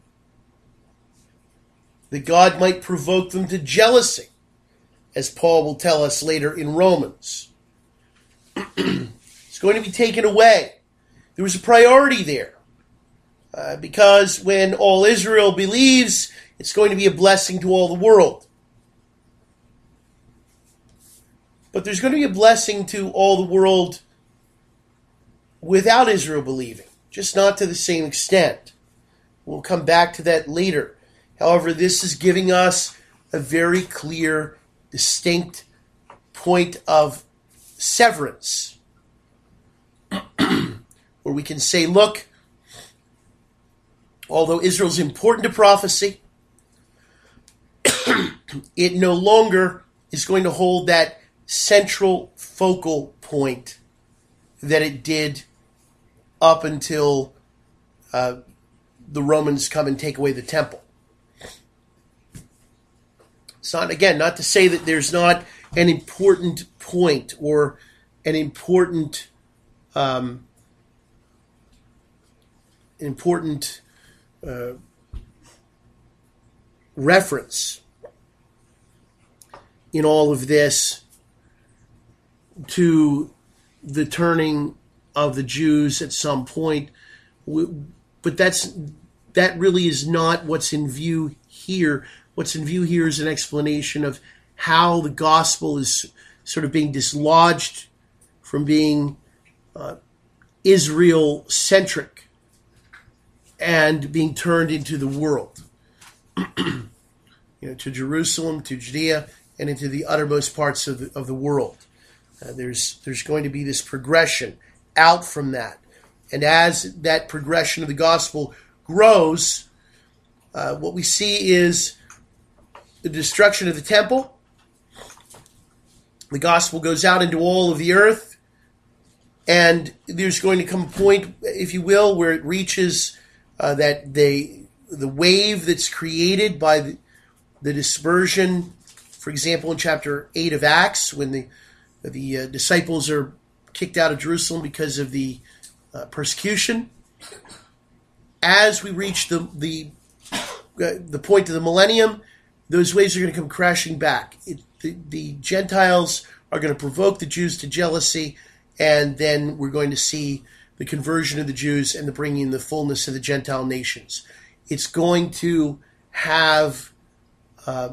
That God might provoke them to jealousy, as Paul will tell us later in Romans. It's going to be taken away. There was a priority there. Uh, because when all Israel believes, it's going to be a blessing to all the world. But there's going to be a blessing to all the world without Israel believing, just not to the same extent. We'll come back to that later. However, this is giving us a very clear, distinct point of severance, where we can say, look, although Israel's important to prophecy, it no longer is going to hold that central focal point that it did up until uh, the Romans come and take away the temple. It's not, again, not to say that there's not an important point or an important um, important uh, reference in all of this to the turning of the Jews at some point, but that's that really is not what's in view here. What's in view here is an explanation of how the gospel is sort of being dislodged from being uh, Israel-centric and being turned into the world, you know, to Jerusalem, to Judea, and into the uttermost parts of the, of the world. Uh, there's there's going to be this progression out from that. And as that progression of the gospel grows, uh, what we see is the destruction of the temple. The gospel goes out into all of the earth, and there's going to come a point, if you will, where it reaches uh, that they, the wave that's created by the, the dispersion, for example, in chapter eight of Acts, when the The uh, disciples are kicked out of Jerusalem because of the uh, persecution. As we reach the the uh, the point of the millennium, those waves are going to come crashing back. It, the, the Gentiles are going to provoke the Jews to jealousy, and then we're going to see the conversion of the Jews and the bringing in the fullness of the Gentile nations. It's going to have uh,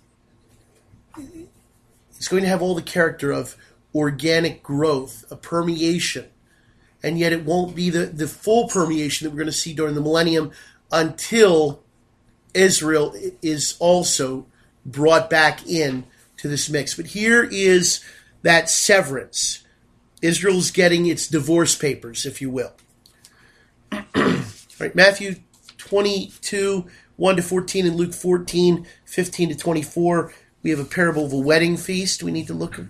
it's going to have all the character of organic growth, a permeation, and yet it won't be the, the full permeation that we're going to see during the millennium until Israel is also brought back in to this mix. But here is that severance. Israel's getting its divorce papers, if you will. Right, Matthew twenty-two, one to fourteen, and Luke fourteen, fifteen to twenty-four. we have a parable of a wedding feast we need to look at.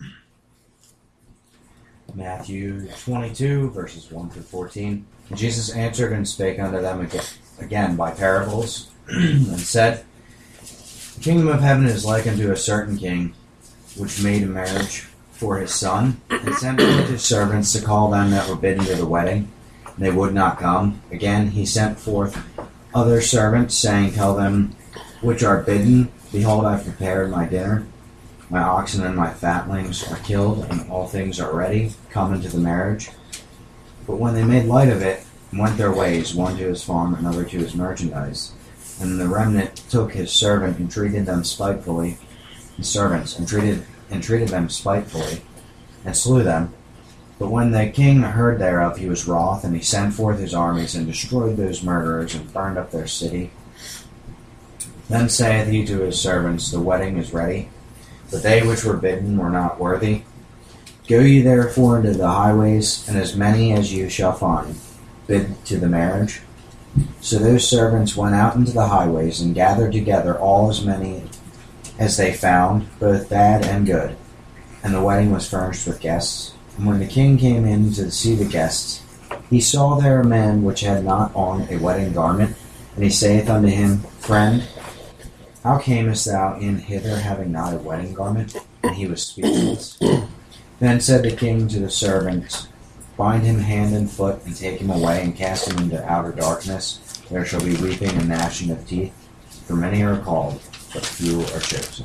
Matthew twenty-two, verses one through fourteen. And Jesus answered and spake unto them again, again by parables, and said, The kingdom of heaven is like unto a certain king, which made a marriage for his son, and sent forth his servants to call them that were bidden to the wedding, and they would not come. Again he sent forth other servants, saying, Tell them which are bidden, Behold, I have prepared my dinner. My oxen and my fatlings are killed, and all things are ready. Come into the marriage. But when they made light of it, and went their ways, one to his farm, another to his merchandise, and the remnant took his servant and treated them spitefully, his servants, and treated, and treated them spitefully, and slew them. But when the king heard thereof, he was wroth, and he sent forth his armies, and destroyed those murderers, and burned up their city. Then saith he to his servants, The wedding is ready, but they which were bidden were not worthy. Go ye therefore into the highways, and as many as you shall find, bid to the marriage. So those servants went out into the highways, and gathered together all as many as they found, both bad and good. And the wedding was furnished with guests. And when the king came in to see the guests, he saw there a man which had not on a wedding garment. And he saith unto him, Friend, how camest thou in hither having not a wedding garment? And he was speechless. Then said the king to the servants, Bind him hand and foot, and take him away, and cast him into outer darkness. There shall be weeping and gnashing of teeth, for many are called, but few are chosen.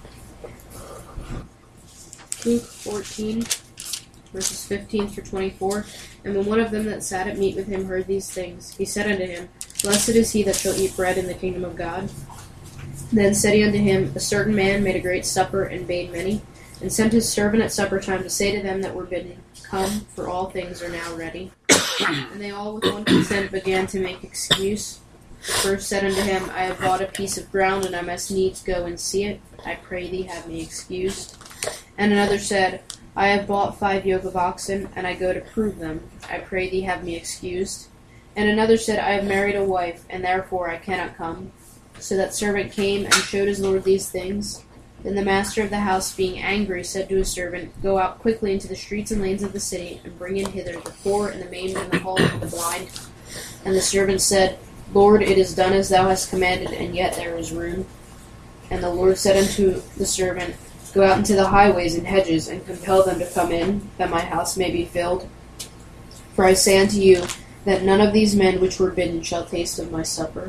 Luke fourteen, verses fifteen through twenty-four. And when one of them that sat at meat with him heard these things, he said unto him, Blessed is he that shall eat bread in the kingdom of God. Then said he unto him, A certain man made a great supper, and bade many, and sent his servant at supper time to say to them that were bidden, Come, for all things are now ready. And they all with one consent began to make excuse. The first said unto him, I have bought a piece of ground, and I must needs go and see it. I pray thee, have me excused. And another said, I have bought five yoke of oxen, and I go to prove them. I pray thee, have me excused. And another said, I have married a wife, and therefore I cannot come. So that servant came and showed his lord these things. Then the master of the house, being angry, said to his servant, Go out quickly into the streets and lanes of the city, and bring in hither the poor and the maimed and the halt and the blind. And the servant said, Lord, it is done as thou hast commanded, and yet there is room. And the Lord said unto the servant, Go out into the highways and hedges, and compel them to come in, that my house may be filled. For I say unto you, that none of these men which were bidden shall taste of my supper.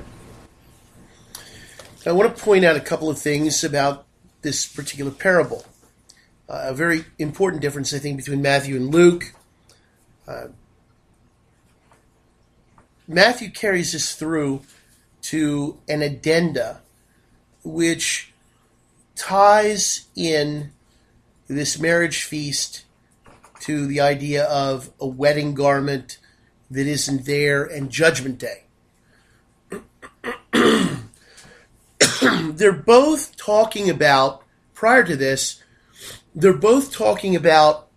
I want to point out a couple of things about this particular parable. Uh, a very important difference, I think, between Matthew and Luke. Uh, Matthew carries us through to an addenda which ties in this marriage feast to the idea of a wedding garment that isn't there and Judgment Day. They're both talking about, prior to this, they're both talking about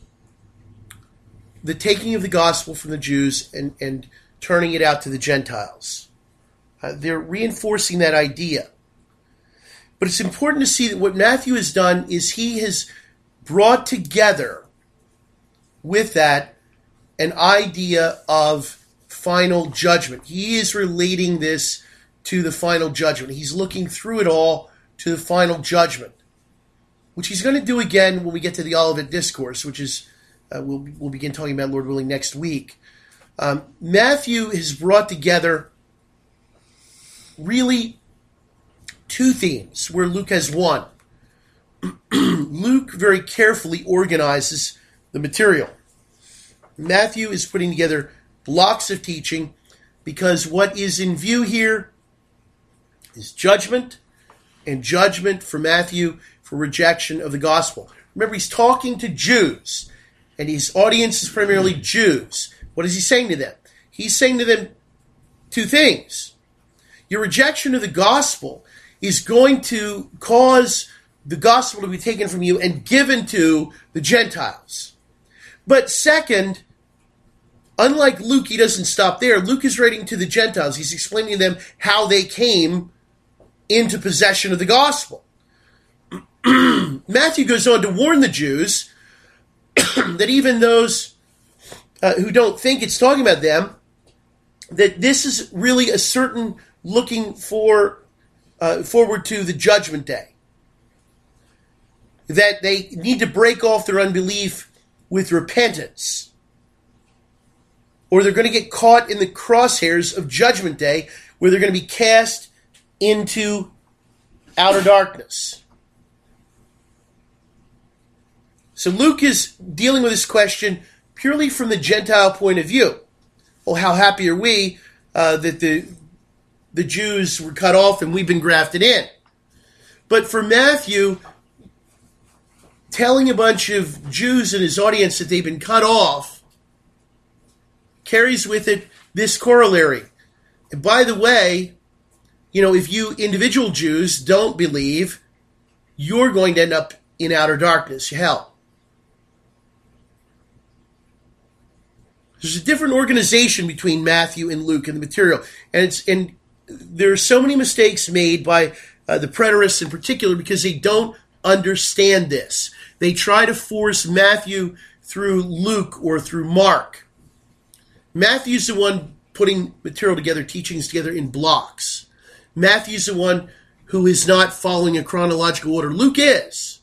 the taking of the gospel from the Jews and, and turning it out to the Gentiles. Uh, they're reinforcing that idea. But it's important to see that what Matthew has done is he has brought together with that an idea of final judgment. He is relating this to the final judgment. He's looking through it all to the final judgment, which he's going to do again when we get to the Olivet Discourse, which is, uh, we'll, we'll begin talking about, Lord willing, next week. Um, Matthew has brought together really two themes, where Luke has one. Luke very carefully organizes the material. Matthew is putting together blocks of teaching because what is in view here is judgment, and judgment for Matthew for rejection of the gospel. Remember, he's talking to Jews, and his audience is primarily Jews. What is he saying to them? He's saying to them two things. Your rejection of the gospel is going to cause the gospel to be taken from you and given to the Gentiles. But second, unlike Luke, he doesn't stop there. Luke is writing to the Gentiles. He's explaining to them how they came into possession of the gospel. Matthew goes on to warn the Jews that even those uh, who don't think it's talking about them, that this is really a certain looking for uh, forward to the judgment day. That they need to break off their unbelief with repentance, or they're going to get caught in the crosshairs of judgment day, where they're going to be cast into outer darkness. So Luke is dealing with this question purely from the Gentile point of view. Oh, how happy are we uh, that the the Jews were cut off and we've been grafted in. But for Matthew, telling a bunch of Jews in his audience that they've been cut off carries with it this corollary. And by the way, you know, if you individual Jews don't believe, you're going to end up in outer darkness, hell. There's a different organization between Matthew and Luke in the material. And it's and there are so many mistakes made by uh, the preterists in particular because they don't understand this. They try to force Matthew through Luke or through Mark. Matthew's the one putting material together, teachings together in blocks. Matthew's the one who is not following a chronological order. Luke is.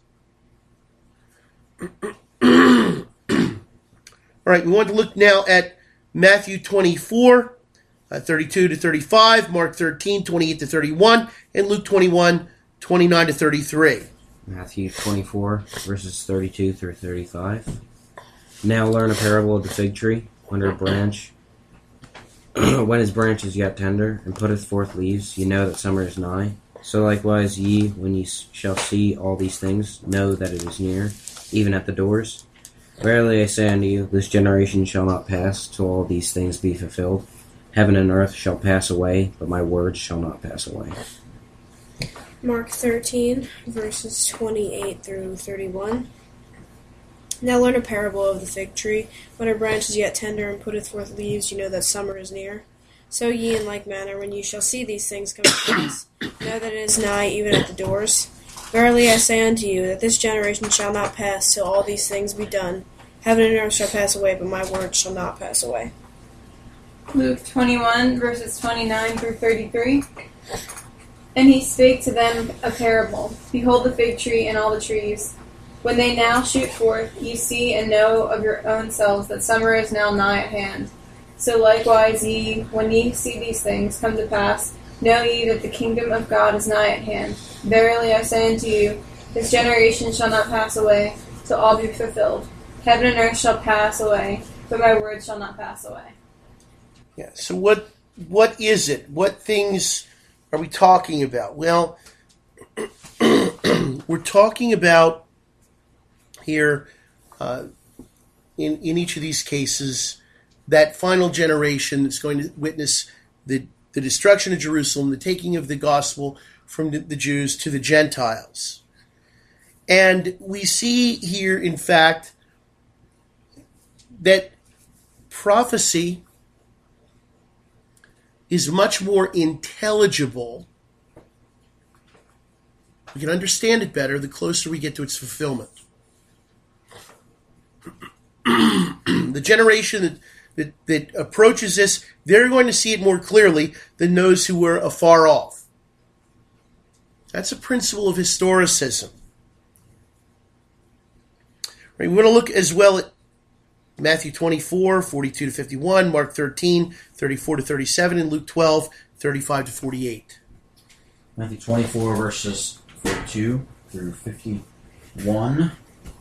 All right, we want to look now at Matthew twenty-four, uh, thirty-two to thirty-five, Mark thirteen, twenty-eight to thirty-one, and Luke twenty-one, twenty-nine to thirty-three. Matthew twenty-four, verses thirty-two through thirty-five. Now learn a parable of the fig tree. When her branch, when his branch is yet tender, and putteth forth leaves, ye know that summer is nigh. So likewise ye, when ye shall see all these things, know that it is near, even at the doors. Verily I say unto you, this generation shall not pass till all these things be fulfilled. Heaven and earth shall pass away, but my words shall not pass away. Mark thirteen, verses twenty-eight through thirty-one. Now learn a parable of the fig tree. When her branch is yet tender and putteth forth leaves, you know that summer is near. So ye in like manner, when ye shall see these things come to pass, know that it is nigh, even at the doors. Verily I say unto you, that this generation shall not pass till all these things be done. Heaven and earth shall pass away, but my words shall not pass away. Luke twenty-one, verses twenty-nine through thirty-three. And he spake to them a parable. Behold the fig tree and all the trees. When they now shoot forth, ye see and know of your own selves that summer is now nigh at hand. So likewise ye, when ye see these things come to pass, know ye that the kingdom of God is nigh at hand. Verily I say unto you, this generation shall not pass away, till all be fulfilled. Heaven and earth shall pass away, but my words shall not pass away. Yeah. So what what is it? What things are we talking about? Well, we're talking about here uh, in in each of these cases that final generation that's going to witness the the destruction of Jerusalem, the taking of the gospel from the, the Jews to the Gentiles. And we see here, in fact, that prophecy is much more intelligible. We can understand it better the closer we get to its fulfillment. The generation that, that, that approaches this, they're going to see it more clearly than those who were afar off. That's a principle of historicism. Right, we want to look as well at Matthew twenty-four, forty-two to fifty-one, Mark thirteen, thirty-four to thirty-seven, and Luke twelve, thirty-five to forty-eight. Matthew twenty-four, verses forty-two through fifty-one.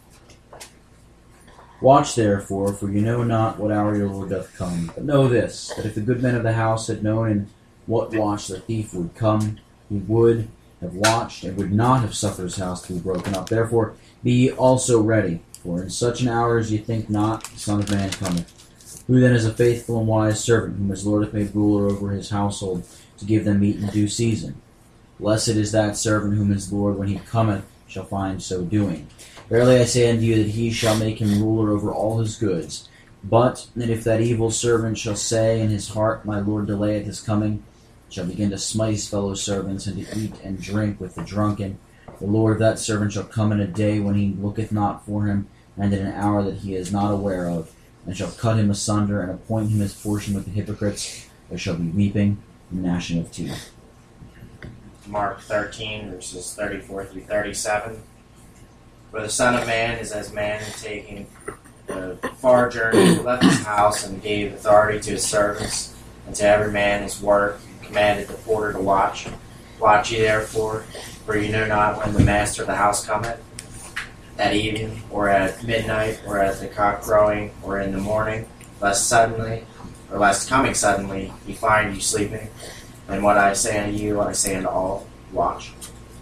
Watch therefore, for you know not what hour your Lord doth come. But know this, that if the good men of the house had known in what watch the thief would come, he would have watched, and would not have suffered his house to be broken up. Therefore be ye also ready, for in such an hour as ye think not, the Son of Man cometh. Who then is a faithful and wise servant, whom his Lord hath made ruler over his household, to give them meat in due season? Blessed is that servant whom his Lord, when he cometh, shall find so doing. Verily I say unto you, that he shall make him ruler over all his goods. But that if that evil servant shall say in his heart, My Lord delayeth his coming, shall begin to smite his fellow servants, and to eat and drink with the drunken, The Lord of that servant shall come in a day when he looketh not for him, and in an hour that he is not aware of, and shall cut him asunder, and appoint him his portion with the hypocrites. There shall be weeping and gnashing of teeth. Mark thirteen, verses thirty-four through thirty-seven. For the Son of Man is as man taking a far journey, who left his house, and gave authority to his servants, and to every man his work, and commanded the porter to watch. Watch ye therefore, for you know not when the master of the house cometh, at even, or at midnight, or at the cock crowing, or in the morning, lest suddenly, or lest coming suddenly, he find you sleeping. And what I say unto you, I say unto all, watch.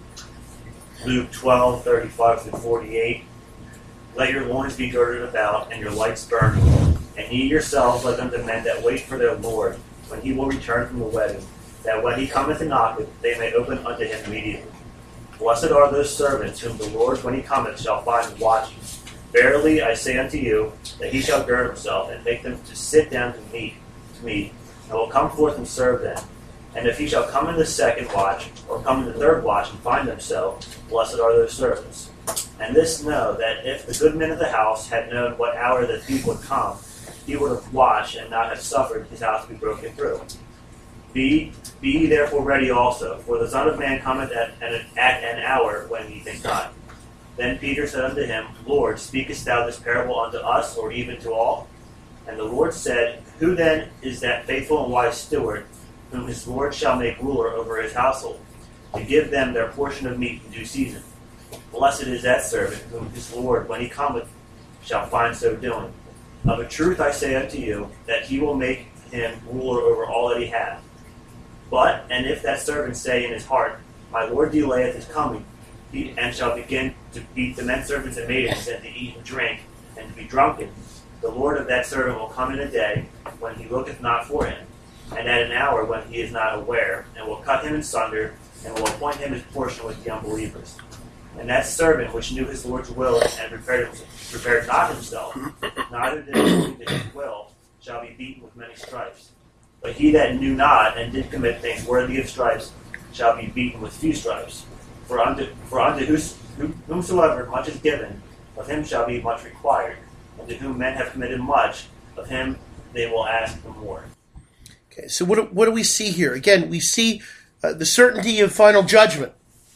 Luke twelve, thirty-five through forty-eight. Let your loins be girded about, and your lights burning, and ye yourselves like unto men that wait for their Lord, when he will return from the wedding, that when he cometh and knocketh, they may open unto him immediately. Blessed are those servants whom the Lord, when he cometh, shall find watching. Verily I say unto you, that he shall gird himself, and make them to sit down to meat, to meat, and will come forth and serve them. And if he shall come in the second watch, or come in the third watch, and find them so, blessed are those servants. And this know, that if the good man of the house had known what hour the thief would come, he would have watched, and not have suffered his house to be broken through. Be, be ye therefore ready also, for the Son of Man cometh at, at, an, at an hour when ye think not. Then Peter said unto him, Lord, speakest thou this parable unto us, or even to all? And the Lord said, Who then is that faithful and wise steward, whom his Lord shall make ruler over his household, to give them their portion of meat in due season? Blessed is that servant, whom his Lord, when he cometh, shall find so doing. Of a truth I say unto you, that he will make him ruler over all that he hath. But, and if that servant say in his heart, My Lord delayeth his coming, he, and shall begin to beat the men servants and maidens, and to eat and drink, and to be drunken, the Lord of that servant will come in a day, when he looketh not for him, and at an hour when he is not aware, and will cut him in sunder, and will appoint him his portion with the unbelievers. And that servant which knew his Lord's will, and prepared, prepared not himself, neither did he do his will, shall be beaten with many stripes. But he that knew not, and did commit things worthy of stripes, shall be beaten with few stripes. For unto, for unto whos, whomsoever much is given, of him shall be much required. And to whom men have committed much, of him they will ask the more. Okay, so what do, what do we see here? Again, we see uh, the certainty of final judgment,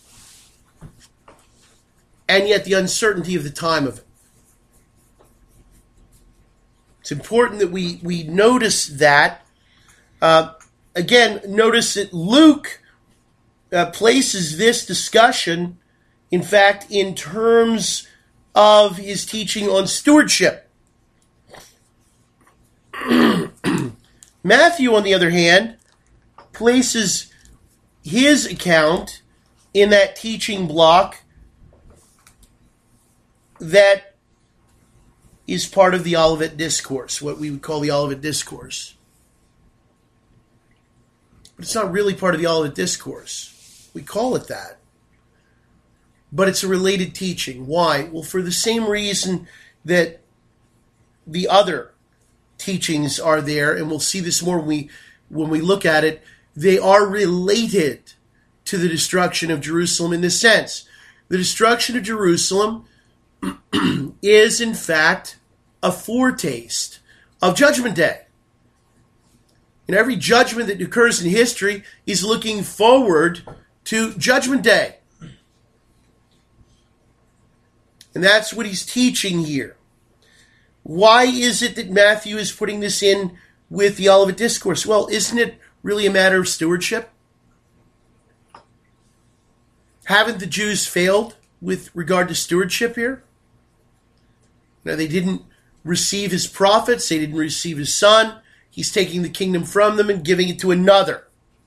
and yet the uncertainty of the time of it. It's important that we, we notice that. Uh, again, notice that Luke uh, places this discussion, in fact, in terms of his teaching on stewardship. Matthew, on the other hand, places his account in that teaching block that is part of the Olivet Discourse, what we would call the Olivet Discourse. But it's not really part of the Olivet Discourse. We call it that. But it's a related teaching. Why? Well, for the same reason that the other teachings are there, and we'll see this more when we, when we look at it. They are related to the destruction of Jerusalem in this sense. The destruction of Jerusalem is, in fact, a foretaste of Judgment Day. And every judgment that occurs in history is looking forward to Judgment Day. And that's what he's teaching here. Why is it that Matthew is putting this in with the Olivet Discourse? Well, isn't it really a matter of stewardship? Haven't the Jews failed with regard to stewardship here? Now, they didn't receive his prophets. They didn't receive his son. He's taking the kingdom from them and giving it to another.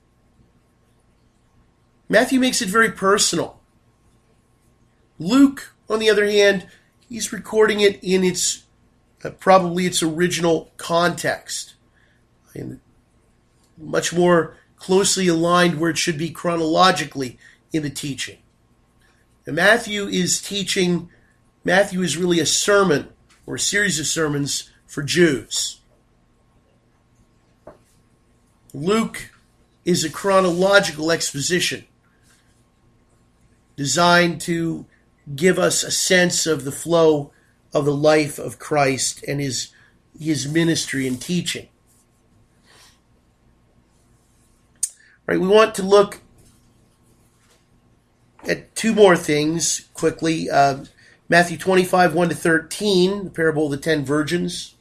Matthew makes it very personal. Luke, on the other hand, he's recording it in its uh, probably its original context, and much more closely aligned where it should be chronologically in the teaching. And Matthew is teaching, Matthew is really a sermon or a series of sermons for Jews. Luke is a chronological exposition. designed to give us a sense of the flow of the life of Christ and his, his ministry and teaching. Right, we want to look at two more things quickly. Uh, Matthew twenty-five, one to thirteen, the parable of the ten virgins.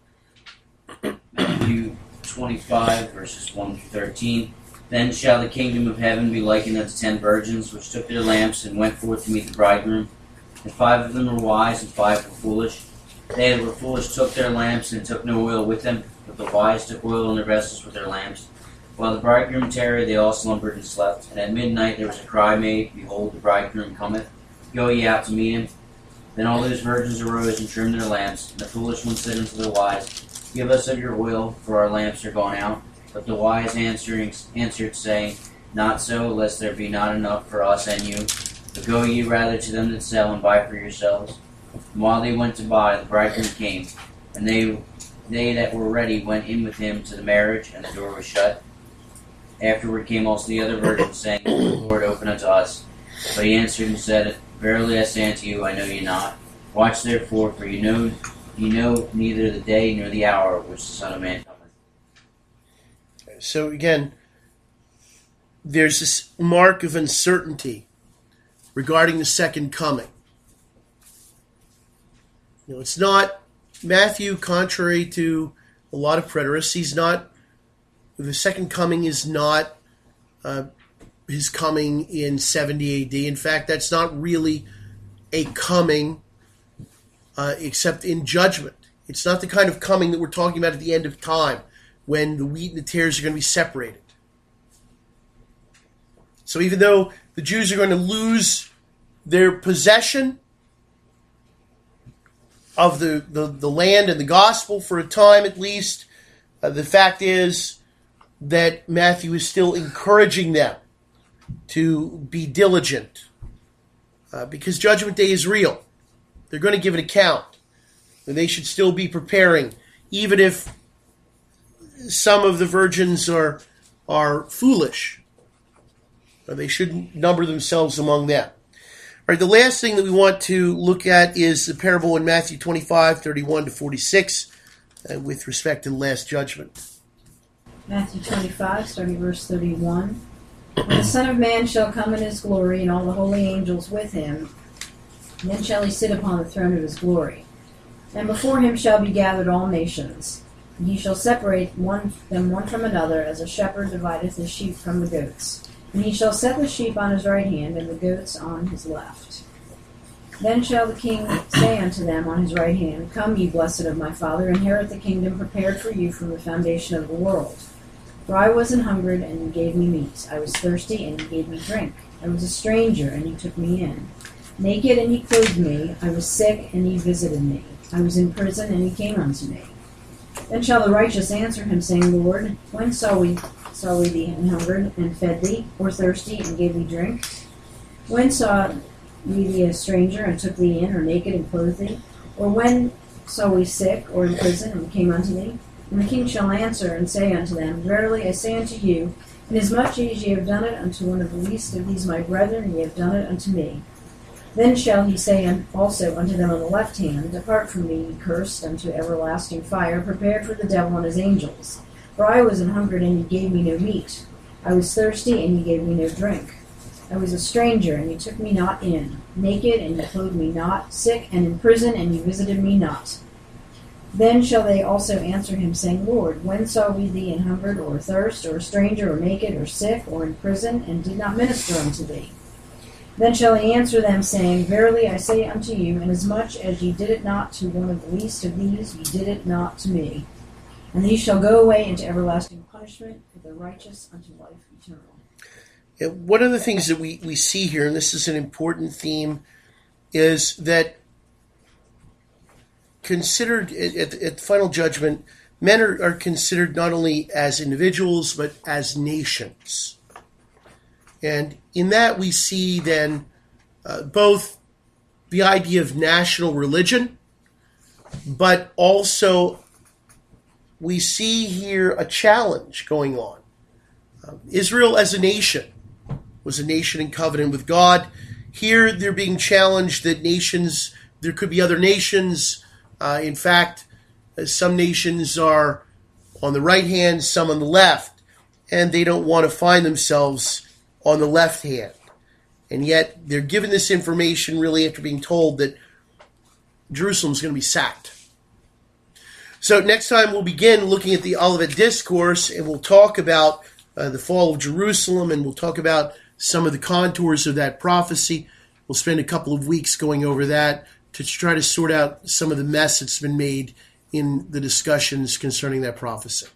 Matthew twenty-five, verses one through thirteen. Then shall the kingdom of heaven be likened unto ten virgins, which took their lamps and went forth to meet the bridegroom. And five of them were wise, and five were foolish. They that were foolish took their lamps, and took no oil with them, but the wise took oil in their vessels with their lamps. While the bridegroom tarried, they all slumbered and slept. And at midnight there was a cry made, Behold, the bridegroom cometh, go ye out to meet him. Then all those virgins arose and trimmed their lamps. And the foolish ones said unto the wise, Give us of your oil, for our lamps are gone out. But the wise answering answered, saying, Not so, lest there be not enough for us and you. But go ye rather to them that sell, and buy for yourselves. And while they went to buy, the bridegroom came. And they, they that were ready went in with him to the marriage, and the door was shut. Afterward came also the other virgins, saying, Lord, open unto us. But he answered and said, Verily I say unto you, I know you not. Watch therefore, for you know you know neither the day nor the hour which the Son of Man cometh. So again, there's this mark of uncertainty regarding the second coming. You know, it's not Matthew, contrary to a lot of preterists, he's not. The second coming is not uh, his coming in seventy A D. In fact, that's not really a coming uh, except in judgment. It's not the kind of coming that we're talking about at the end of time, when the wheat and the tares are going to be separated. So even though the Jews are going to lose their possession of the, the, the land and the gospel for a time at least, uh, the fact is that Matthew is still encouraging them to be diligent uh, because Judgment Day is real. They're going to give an account, and they should still be preparing, even if some of the virgins are are foolish. They shouldn't number themselves among them. All right, the last thing that we want to look at is the parable in Matthew twenty-five, thirty-one to forty-six, uh, with respect to the Last Judgment. Matthew twenty-five, starting verse thirty-one. When the Son of Man shall come in his glory, and all the holy angels with him, then shall he sit upon the throne of his glory. And before him shall be gathered all nations. And he shall separate one, them one from another, as a shepherd divideth his sheep from the goats. And he shall set the sheep on his right hand, and the goats on his left. Then shall the king say unto them on his right hand, Come, ye blessed of my Father, inherit the kingdom prepared for you from the foundation of the world. For I was an hungered, and you gave me meat. I was thirsty, and you gave me drink. I was a stranger, and you took me in. Naked, and ye clothed me. I was sick, and ye visited me. I was in prison, and ye came unto me. Then shall the righteous answer him, saying, Lord, when saw we saw we thee an hungered, and fed thee, or thirsty, and gave thee drink? When saw we thee a stranger, and took thee in, or naked, and clothed thee? Or when saw we sick, or in prison, and came unto thee? And the king shall answer and say unto them, Verily I say unto you, inasmuch as ye have done it unto one of the least of these my brethren, ye have done it unto me. Then shall he say also unto them on the left hand, Depart from me, ye cursed, unto everlasting fire, prepared for the devil and his angels. For I was an hungered, and ye gave me no meat. I was thirsty, and ye gave me no drink. I was a stranger, and ye took me not in. Naked, and ye clothed me not. Sick, and in prison, and ye visited me not. Then shall they also answer him, saying, Lord, when saw we thee an hungered, or thirst, or a stranger, or naked, or sick, or in prison, and did not minister unto thee? Then shall he answer them, saying, Verily I say unto you, inasmuch as ye did it not to one of the least of these, ye did it not to me. And these shall go away into everlasting punishment, but the righteous unto life eternal. Yeah, one of the things that we, we see here, and this is an important theme, is that considered at, at, at the final judgment, men are, are considered not only as individuals, but as nations. And in that we see then uh, both the idea of national religion, but also we see here a challenge going on. Uh, Israel as a nation was a nation in covenant with God. Here, they're being challenged that nations, there could be other nations. Uh, in fact, uh, some nations are on the right hand, some on the left, and they don't want to find themselves on the left hand. And yet, they're given this information really after being told that Jerusalem's going to be sacked. So next time we'll begin looking at the Olivet Discourse, and we'll talk about uh, the fall of Jerusalem, and we'll talk about some of the contours of that prophecy. We'll spend a couple of weeks going over that to try to sort out some of the mess that's been made in the discussions concerning that prophecy.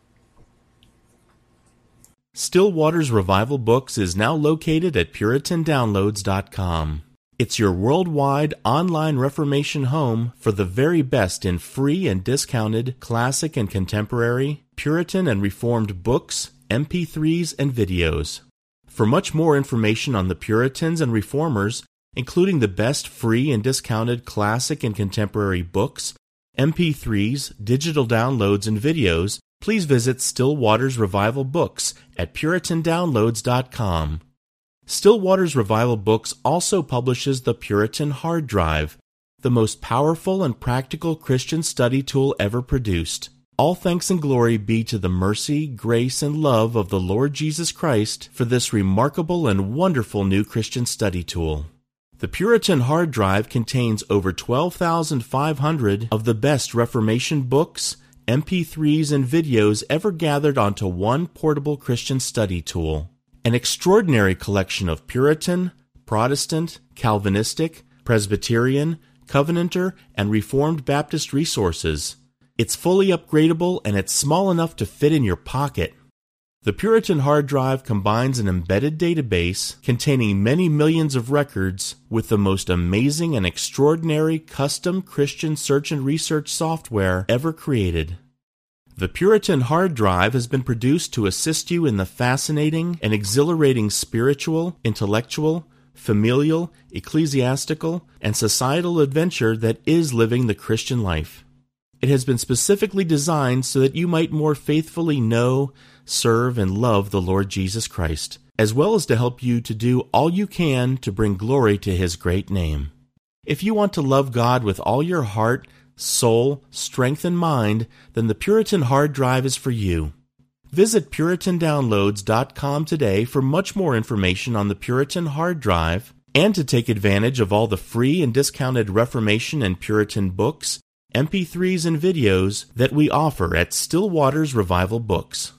Still Waters Revival Books is now located at Puritan Downloads dot com. It's your worldwide online Reformation home for the very best in free and discounted classic and contemporary, Puritan and Reformed books, M P threes, and videos. For much more information on the Puritans and Reformers, including the best free and discounted classic and contemporary books, M P threes, digital downloads, and videos, please visit Still Waters Revival Books at Puritan Downloads dot com. Still Waters Revival Books also publishes the Puritan Hard Drive, the most powerful and practical Christian study tool ever produced. All thanks and glory be to the mercy, grace, and love of the Lord Jesus Christ for this remarkable and wonderful new Christian study tool. The Puritan Hard Drive contains over twelve thousand five hundred of the best Reformation books, M P threes, and videos ever gathered onto one portable Christian study tool. An extraordinary collection of Puritan, Protestant, Calvinistic, Presbyterian, Covenanter, and Reformed Baptist resources. It's fully upgradable and it's small enough to fit in your pocket. The Puritan Hard Drive combines an embedded database containing many millions of records with the most amazing and extraordinary custom Christian search and research software ever created. The Puritan Hard Drive has been produced to assist you in the fascinating and exhilarating spiritual, intellectual, familial, ecclesiastical, and societal adventure that is living the Christian life. It has been specifically designed so that you might more faithfully know, serve, and love the Lord Jesus Christ, as well as to help you to do all you can to bring glory to His great name. If you want to love God with all your heart, soul, strength, and mind, then the Puritan Hard Drive is for you. Visit Puritan Downloads dot com today for much more information on the Puritan Hard Drive and to take advantage of all the free and discounted Reformation and Puritan books, M P threes, and videos that we offer at Still Waters Revival Books.